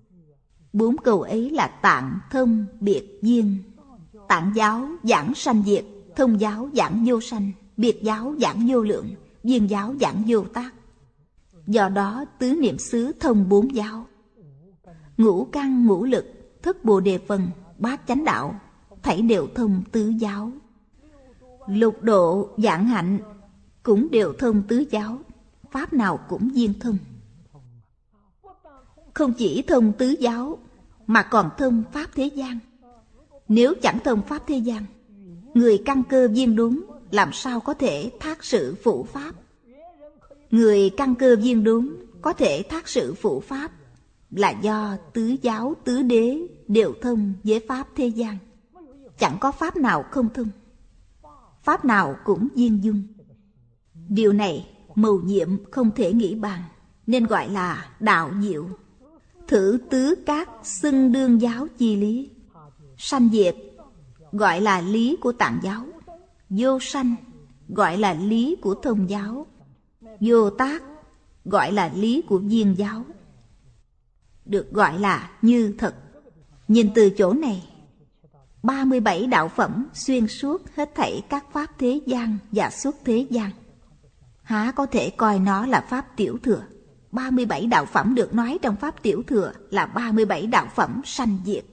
4 câu ấy là tạng, thông, biệt, duyên. Tạng giáo giảng sanh diệt, thông giáo giảng vô sanh, biệt giáo giảng vô lượng, duyên giáo giảng vô tác. Do đó tứ niệm xứ thông 4 giáo. Ngũ căn ngũ lực, thất bồ đề phần, bát chánh đạo thảy đều thông tứ giáo. Lục độ vạn hạnh cũng đều thông tứ giáo, pháp nào cũng viên thông. Không chỉ thông tứ giáo mà còn thông pháp thế gian. Nếu chẳng thông pháp thế gian, người căn cơ viên đúng làm sao có thể thác sự phụ pháp. Người căn cơ viên đúng có thể thác sự phụ pháp là do tứ giáo tứ đế đều thông với pháp thế gian. Chẳng có pháp nào không thông, pháp nào cũng viên dung. Điều này mầu nhiệm không thể nghĩ bàn, nên gọi là đạo diệu. Thử tứ các xưng đương giáo chi lý. Sanh diệt gọi là lý của tạng giáo, vô sanh gọi là lý của thông giáo, vô tác gọi là lý của viên giáo, được gọi là như thật. Nhìn từ chỗ này, 37 đạo phẩm xuyên suốt hết thảy các pháp thế gian và xuất thế gian. Há có thể coi nó là pháp tiểu thừa. 37 đạo phẩm được nói trong pháp tiểu thừa là 37 đạo phẩm sanh diệt.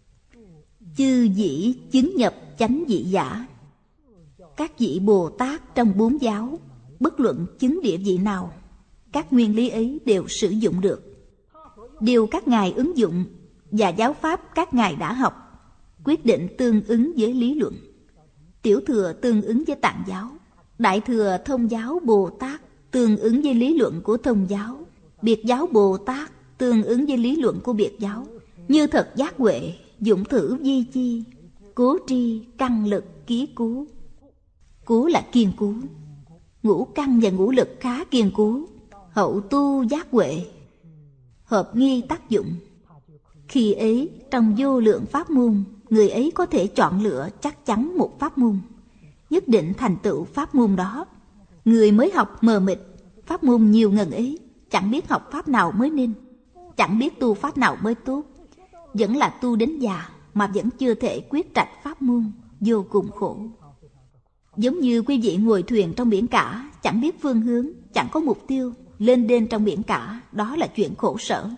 Chư vị chứng nhập chánh vị giả. Các vị Bồ Tát trong 4 giáo, bất luận chứng địa vị nào, các nguyên lý ấy đều sử dụng được. Điều các ngài ứng dụng và giáo pháp các ngài đã học quyết định tương ứng với lý luận. Tiểu thừa tương ứng với tạng giáo, đại thừa thông giáo Bồ Tát tương ứng với lý luận của thông giáo, biệt giáo Bồ Tát tương ứng với lý luận của biệt giáo. Như thật giác huệ, dụng thử vi chi, cố tri căn lực ký cú. Cú là kiên cố, ngũ căn và ngũ lực khá kiên cố. Hậu tu giác huệ, hợp nghi tác dụng. Khi ấy trong vô lượng pháp môn, người ấy có thể chọn lựa chắc chắn một pháp môn, nhất định thành tựu pháp môn đó. Người mới học mờ mịt, pháp môn nhiều ngần ấy, chẳng biết học pháp nào mới nên, chẳng biết tu pháp nào mới tốt, vẫn là tu đến già mà vẫn chưa thể quyết trạch pháp môn, vô cùng khổ. Giống như quý vị ngồi thuyền trong biển cả, chẳng biết phương hướng, chẳng có mục tiêu, lên đên trong biển cả, đó là chuyện khổ sở.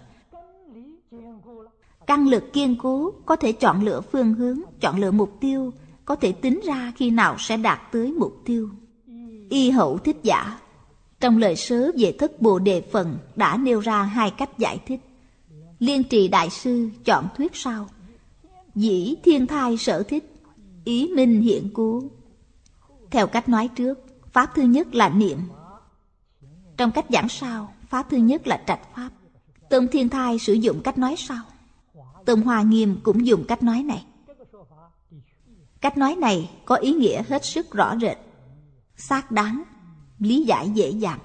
Căn lực kiên cố, có thể chọn lựa phương hướng, chọn lựa mục tiêu, có thể tính ra khi nào sẽ đạt tới mục tiêu. Y Hậu Thích Giả trong lời sớ về Thất Bồ Đề Phần đã nêu ra hai cách giải thích. Liên Trì Đại Sư chọn thuyết sau: dĩ thiên thai sở thích, ý minh hiện cố. Theo cách nói trước, pháp thứ nhất là niệm. Trong cách giảng sau, pháp thứ nhất là trạch pháp. Tông Thiên Thai sử dụng cách nói sau. Tông Hoa Nghiêm cũng dùng cách nói này. Cách nói này có ý nghĩa hết sức rõ rệt, xác đáng, lý giải dễ dàng.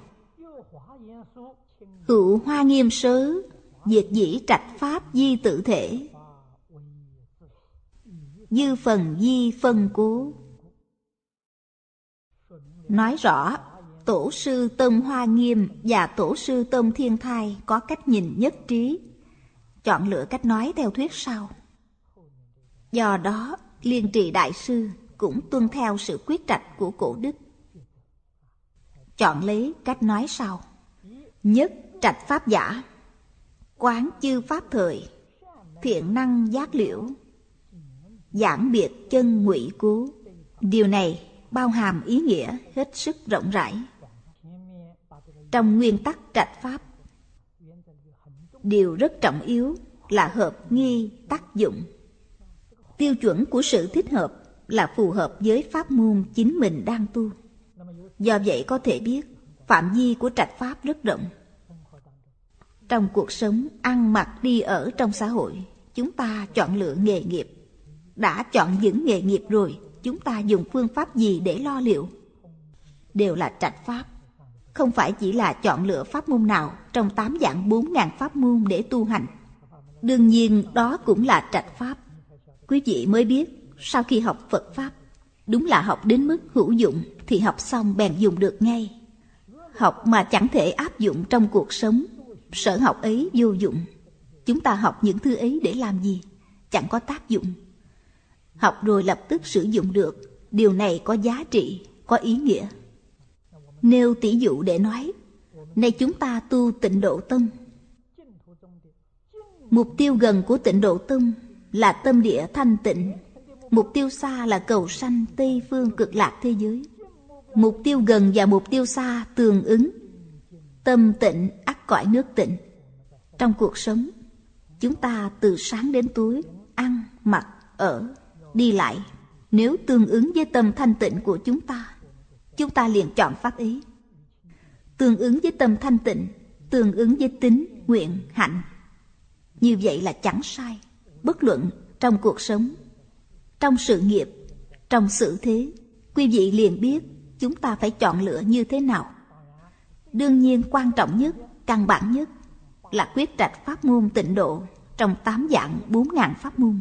Hữu Hoa Nghiêm sớ, diệt dĩ trạch pháp di tự thể, dư phần di phân cố. Nói rõ Tổ sư Tông Hoa Nghiêm và Tổ sư Tông Thiên Thai có cách nhìn nhất trí, chọn lựa cách nói theo thuyết sau. Do đó, Liên Trì Đại Sư cũng tuân theo sự quyết trạch của cổ đức, chọn lấy cách nói sau: nhất trạch pháp giả, quán chư pháp thời, thiện năng giác liễu, giảng biệt chân ngụy cố. Điều này bao hàm ý nghĩa hết sức rộng rãi. Trong nguyên tắc trạch pháp, điều rất trọng yếu là hợp nghi tác dụng. Tiêu chuẩn của sự thích hợp là phù hợp với pháp môn chính mình đang tu. Do vậy có thể biết phạm vi của trạch pháp rất rộng. Trong cuộc sống ăn mặc đi ở trong xã hội, chúng ta chọn lựa nghề nghiệp. Đã chọn những nghề nghiệp rồi, chúng ta dùng phương pháp gì để lo liệu? Đều là trạch pháp. Không phải chỉ là chọn lựa pháp môn nào trong 8 vạn 4.000 pháp môn để tu hành. Đương nhiên đó cũng là trạch pháp. Quý vị mới biết, sau khi học Phật Pháp, đúng là học đến mức hữu dụng thì học xong bèn dùng được ngay. Học mà chẳng thể áp dụng trong cuộc sống, sở học ấy vô dụng. Chúng ta học những thứ ấy để làm gì? Chẳng có tác dụng. Học rồi lập tức sử dụng được, điều này có giá trị, có ý nghĩa. Nêu tỷ dụ để nói, nay chúng ta tu Tịnh Độ Tông. Mục tiêu gần của Tịnh Độ Tông là tâm địa thanh tịnh. Mục tiêu xa là cầu sanh Tây phương cực lạc thế giới. Mục tiêu gần và mục tiêu xa tương ứng. Tâm tịnh ắt cõi nước tịnh. Trong cuộc sống, chúng ta từ sáng đến tối, ăn, mặc, ở, đi lại, nếu tương ứng với tâm thanh tịnh của chúng ta liền chọn pháp ấy. Tương ứng với tâm thanh tịnh, tương ứng với tín, nguyện, hạnh. Như vậy là chẳng sai. Bất luận trong cuộc sống, trong sự nghiệp, trong sự thế, quý vị liền biết chúng ta phải chọn lựa như thế nào. Đương nhiên quan trọng nhất, căn bản nhất là quyết trạch pháp môn tịnh độ trong 8 vạn 4.000 pháp môn.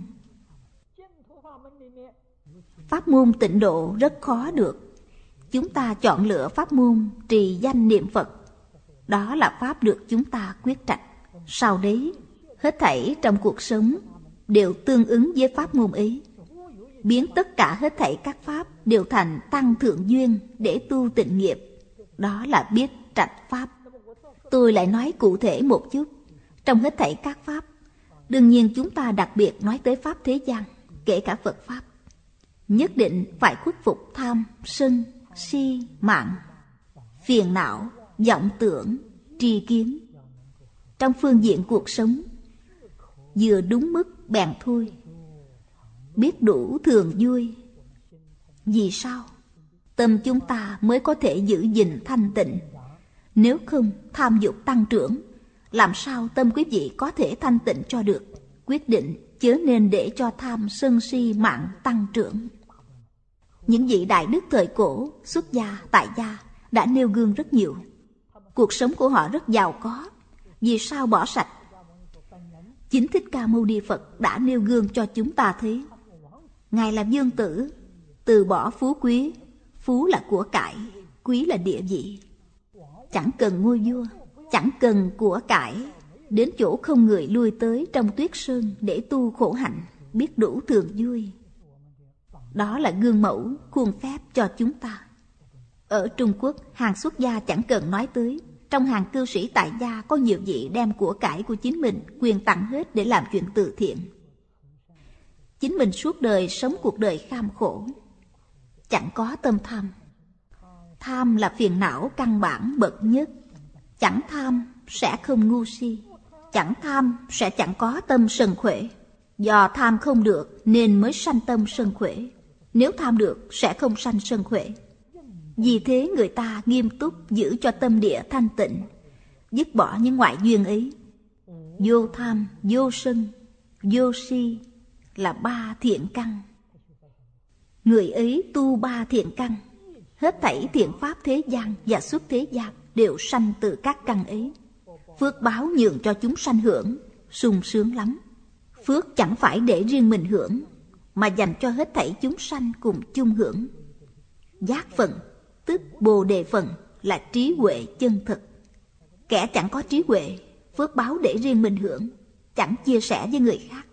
Pháp môn tịnh độ rất khó được. Chúng ta chọn lựa pháp môn trì danh niệm Phật. Đó là pháp được chúng ta quyết trạch. Sau đấy, hết thảy trong cuộc sống đều tương ứng với pháp môn ấy. Biến tất cả hết thảy các pháp đều thành tăng thượng duyên để tu tịnh nghiệp. Đó là biết trạch pháp. Tôi lại nói cụ thể một chút. Trong hết thảy các pháp, đương nhiên chúng ta đặc biệt nói tới pháp thế gian, kể cả Phật Pháp. Nhất định phải khuất phục tham, sân, si, mạng, phiền não, vọng tưởng, tri kiến. Trong phương diện cuộc sống, vừa đúng mức bèn thôi, biết đủ thường vui. Vì sao? Tâm chúng ta mới có thể giữ gìn thanh tịnh. Nếu không tham dục tăng trưởng, làm sao tâm quý vị có thể thanh tịnh cho được? Quyết định chớ nên để cho tham sân si mạng tăng trưởng. Những vị đại đức thời cổ, xuất gia, tại gia đã nêu gương rất nhiều. Cuộc sống của họ rất giàu có. Vì sao bỏ sạch? Chính Thích Ca Mâu Ni Phật đã nêu gương cho chúng ta thấy. Ngài là vương tử, từ bỏ phú quý. Phú là của cải, quý là địa vị. Chẳng cần ngôi vua, chẳng cần của cải, đến chỗ không người lui tới trong tuyết sơn để tu khổ hạnh, biết đủ thường vui. Đó là gương mẫu, khuôn phép cho chúng ta. Ở Trung Quốc, hàng xuất gia chẳng cần nói tới, Trong hàng cư sĩ tại gia có nhiều vị đem của cải của chính mình quyên tặng hết để làm chuyện từ thiện. Chính mình suốt đời sống cuộc đời kham khổ, chẳng có tâm tham. Tham là phiền não căn bản bậc nhất. Chẳng tham sẽ không ngu si, chẳng tham sẽ chẳng có tâm sân khỏe. Do tham không được nên mới sanh tâm sân khỏe. Nếu tham được sẽ không sanh sân khỏe. Vì thế người ta nghiêm túc giữ cho tâm địa thanh tịnh, dứt bỏ những ngoại duyên ấy. Vô tham, vô sân, vô si là 3 thiện căn. Người ấy tu 3 thiện căn, hết thảy thiện pháp thế gian và xuất thế gian đều sanh từ các căn ấy. Phước báo nhường cho chúng sanh hưởng, sung sướng lắm. Phước chẳng phải để riêng mình hưởng, mà dành cho hết thảy chúng sanh cùng chung hưởng. Giác phận, tức Bồ Đề phận, là trí huệ chân thực. Kẻ chẳng có trí huệ, phước báo để riêng mình hưởng, chẳng chia sẻ với người khác.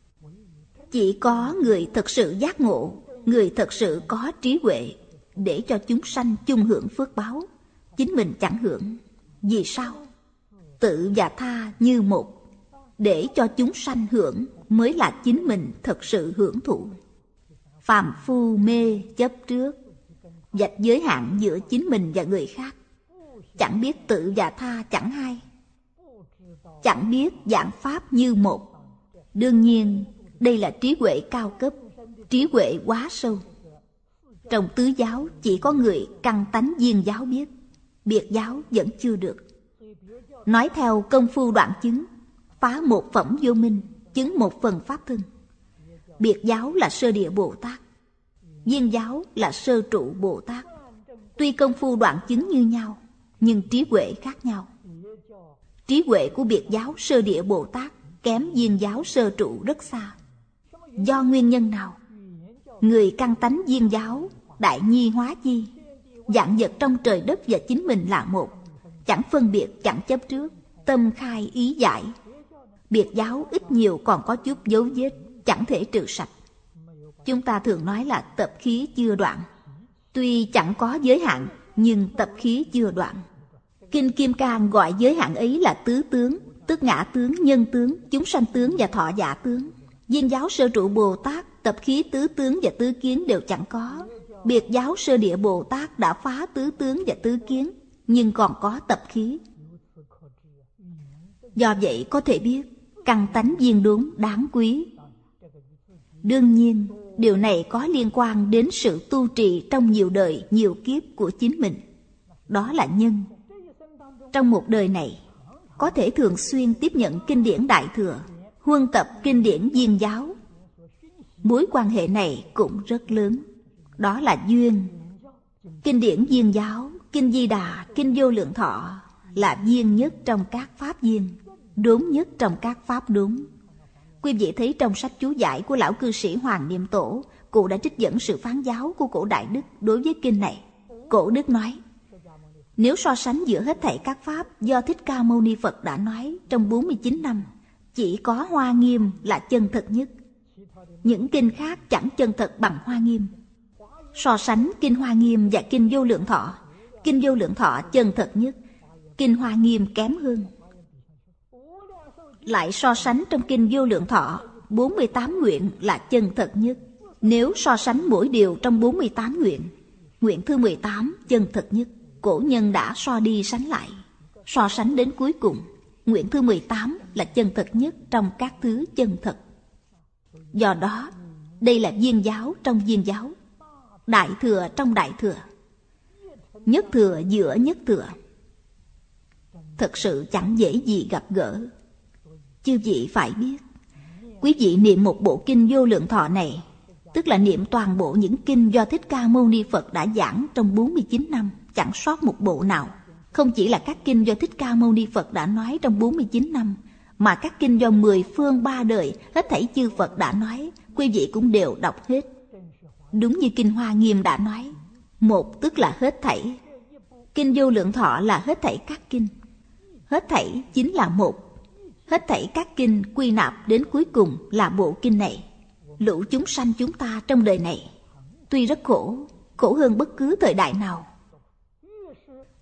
Chỉ có người thật sự giác ngộ, người thật sự có trí huệ, để cho chúng sanh chung hưởng phước báo, chính mình chẳng hưởng. Vì sao? Tự và tha như một, để cho chúng sanh hưởng mới là chính mình thật sự hưởng thụ. Phàm phu mê chấp trước, vạch giới hạn giữa chính mình và người khác, chẳng biết tự và tha chẳng hai, chẳng biết dạng pháp như một. Đương nhiên đây là trí huệ cao cấp, trí huệ quá sâu. Trong tứ giáo chỉ có người căn tánh viên giáo biết, biệt giáo vẫn chưa được. Nói theo công phu đoạn chứng, phá một phẩm vô minh, chứng một phần pháp thân. Biệt giáo là sơ địa Bồ Tát, viên giáo là sơ trụ Bồ Tát. Tuy công phu đoạn chứng như nhau, nhưng trí huệ khác nhau. Trí huệ của biệt giáo sơ địa Bồ Tát kém viên giáo sơ trụ rất xa. Do nguyên nhân nào? Người căn tánh viên giáo đại nhi hóa chi, vạn vật trong trời đất và chính mình là một, chẳng phân biệt, chẳng chấp trước, tâm khai ý giải. Biệt giáo ít nhiều còn có chút dấu vết, chẳng thể trừ sạch. Chúng ta thường nói là tập khí chưa đoạn. Tuy chẳng có giới hạn, nhưng tập khí chưa đoạn. Kinh Kim Cang gọi giới hạn ấy là tứ tướng, tức ngã tướng, nhân tướng, chúng sanh tướng và thọ giả tướng. Viên giáo sơ trụ Bồ Tát tập khí tứ tướng và tứ kiến đều chẳng có. Biệt giáo sơ địa Bồ Tát đã phá tứ tướng và tứ kiến, nhưng còn có tập khí. Do vậy có thể biết căn tánh viên đúng đáng quý. Đương nhiên điều này có liên quan đến sự tu trì trong nhiều đời nhiều kiếp của chính mình. Đó là nhân. Trong một đời này có thể thường xuyên tiếp nhận kinh điển Đại Thừa, huân tập kinh điển viên giáo. Mối quan hệ này cũng rất lớn. Đó là duyên. Kinh điển viên giáo, kinh Di Đà, kinh Vô Lượng Thọ là viên nhất trong các pháp viên, đúng nhất trong các pháp đúng. Quý vị thấy trong sách chú giải của lão cư sĩ Hoàng Niệm Tổ, cụ đã trích dẫn sự phán giáo của cổ Đại Đức đối với kinh này. Cổ Đức nói, nếu so sánh giữa hết thảy các pháp do Thích Ca Mâu Ni Phật đã nói trong 49 năm, chỉ có Hoa Nghiêm là chân thật nhất. Những kinh khác chẳng chân thật bằng Hoa Nghiêm. So sánh kinh Hoa Nghiêm và kinh Vô Lượng Thọ, kinh Vô Lượng Thọ chân thật nhất, kinh Hoa Nghiêm kém hơn. Lại so sánh trong kinh Vô Lượng Thọ, 48 nguyện là chân thật nhất. Nếu so sánh mỗi điều trong 48 nguyện, nguyện thứ 18 chân thật nhất. Cổ nhân đã so đi sánh lại, so sánh đến cuối cùng, nguyện thứ 18 là chân thật nhất trong các thứ chân thật. Do đó, đây là viên giáo trong viên giáo, đại thừa trong đại thừa, nhất thừa giữa nhất thừa. Thật sự chẳng dễ gì gặp gỡ. Chư vị phải biết, quý vị niệm một bộ kinh Vô Lượng Thọ này, tức là niệm toàn bộ những kinh do Thích Ca Mâu Ni Phật đã giảng trong 49 năm, chẳng sót một bộ nào. Không chỉ là các kinh do Thích Ca Mâu Ni Phật đã nói trong 49 năm, mà các kinh do 10 phương 3 đời hết thảy chư Phật đã nói, quý vị cũng đều đọc hết. Đúng như kinh Hoa Nghiêm đã nói, một tức là hết thảy. Kinh Vô Lượng Thọ là hết thảy các kinh. Hết thảy chính là một. Hết thảy các kinh quy nạp đến cuối cùng là bộ kinh này. Lũ chúng sanh chúng ta trong đời này tuy rất khổ, khổ hơn bất cứ thời đại nào.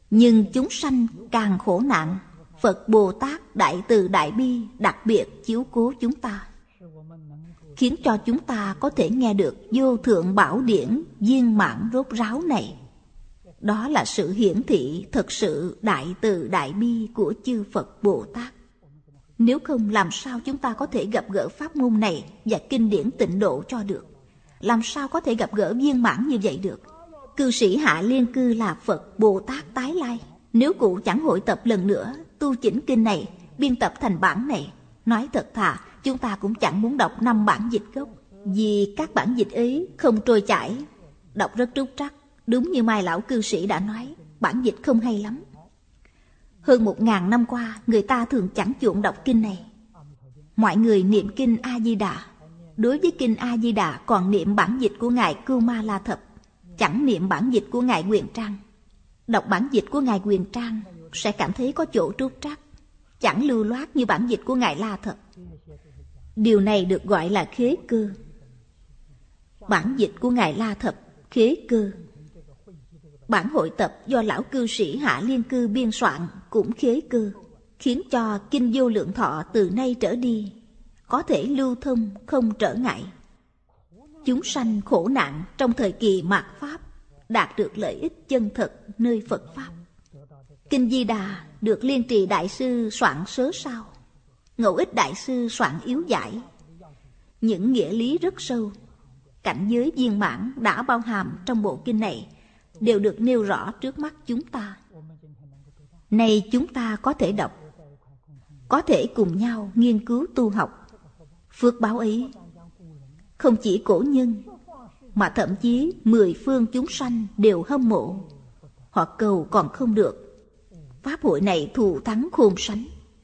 Nhưng chúng sanh càng khổ nạn, Phật Bồ Tát đại từ đại bi đặc biệt chiếu cố chúng ta, khiến cho chúng ta có thể nghe được vô thượng bảo điển viên mãn rốt ráo này. Đó là sự hiển thị thật sự đại từ đại bi của chư Phật Bồ Tát. Nếu không, làm sao chúng ta có thể gặp gỡ pháp môn này và kinh điển tịnh độ cho được? Làm sao có thể gặp gỡ viên mãn như vậy được? Cư sĩ Hạ Liên Cư là Phật Bồ Tát tái lai. Nếu cụ chẳng hội tập lần nữa tu chỉnh kinh này, biên tập thành bản này, nói thật thà, chúng ta cũng chẳng muốn đọc 5 bản dịch gốc, vì các bản dịch ấy không trôi chảy, đọc rất trúc trắc. Đúng như Mai lão cư sĩ đã nói, bản dịch không hay lắm. Hơn 1000 năm qua, người ta thường chẳng chuộng đọc kinh này. Mọi người niệm kinh A Di Đà, đối với kinh A Di Đà còn niệm bản dịch của ngài Cưu Ma La Thập, chẳng niệm bản dịch của ngài Quyền Trang. Đọc bản dịch của ngài Quyền Trang sẽ cảm thấy có chỗ trúc trắc, chẳng lưu loát như bản dịch của ngài La Thập. Điều này được gọi là khế cơ. Bản dịch của ngài La Thập khế cơ. Bản hội tập do lão cư sĩ Hạ Liên Cư biên soạn cũng khế cơ, khiến cho kinh Vô Lượng Thọ từ nay trở đi có thể lưu thông không trở ngại. Chúng sanh khổ nạn trong thời kỳ mạt Pháp đạt được lợi ích chân thật nơi Phật Pháp. Kinh Di Đà được Liên Trì Đại Sư soạn sớ sao, Ngẫu Ích Đại Sư soạn yếu giải. Những nghĩa lý rất sâu, cảnh giới viên mãn đã bao hàm trong bộ kinh này đều được nêu rõ trước mắt chúng ta. Nay chúng ta có thể đọc, có thể cùng nhau nghiên cứu tu học. Phước báo ấy không chỉ cổ nhân, mà thậm chí 10 phương chúng sanh đều hâm mộ. Họ cầu còn không được. Pháp hội này thù thắng khôn sánh,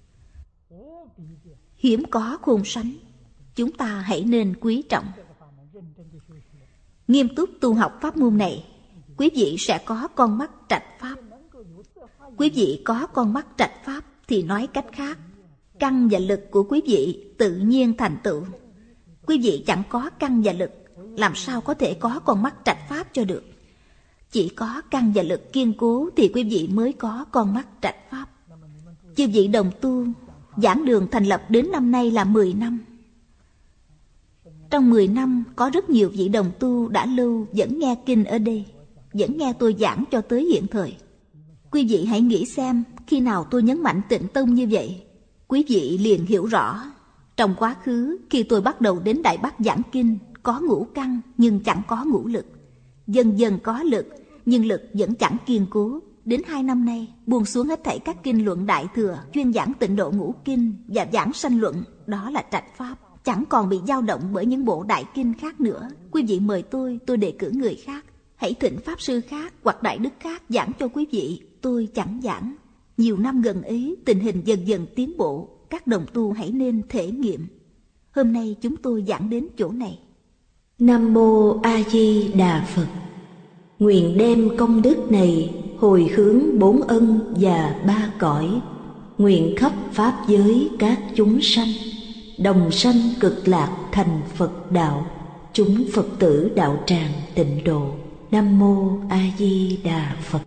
hiếm có khôn sánh. Chúng ta hãy nên quý trọng, nghiêm túc tu học pháp môn này. Quý vị sẽ có con mắt trạch pháp. Quý vị có con mắt trạch pháp thì nói cách khác, căn và lực của quý vị tự nhiên thành tựu. Quý vị chẳng có căn và lực, làm sao có thể có con mắt trạch pháp cho được? Chỉ có căn và lực kiên cố thì quý vị mới có con mắt trạch pháp. Chư vị đồng tu, giảng đường thành lập đến năm nay là 10 năm. Trong 10 năm có rất nhiều vị đồng tu đã lâu vẫn nghe kinh ở đây, vẫn nghe tôi giảng cho tới hiện thời. Quý vị hãy nghĩ xem, khi nào tôi nhấn mạnh Tịnh Tông như vậy, quý vị liền hiểu rõ. Trong quá khứ, khi tôi bắt đầu đến Đại Bắc giảng kinh, có ngũ căn nhưng chẳng có ngũ lực. Dần dần có lực, nhưng lực vẫn chẳng kiên cố. Đến 2 năm nay, buông xuống hết thảy các kinh luận Đại Thừa, chuyên giảng Tịnh Độ Ngũ Kinh và giảng Sanh Luận, đó là trạch pháp. Chẳng còn bị dao động bởi những bộ đại kinh khác nữa. Quý vị mời tôi đề cử người khác. Hãy thỉnh pháp sư khác hoặc đại đức khác giảng cho quý vị, tôi chẳng giảng. Nhiều năm gần ấy, tình hình dần dần tiến bộ, các đồng tu hãy nên thể nghiệm. Hôm nay chúng tôi giảng đến chỗ này. Nam Mô A Di Đà Phật. Nguyện đem công đức này hồi hướng 4 ân và 3 cõi, nguyện khắp pháp giới các chúng sanh đồng sanh cực lạc thành Phật đạo, chúng Phật tử đạo tràng tịnh độ. Nam Mô A Di Đà Phật.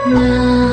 Nam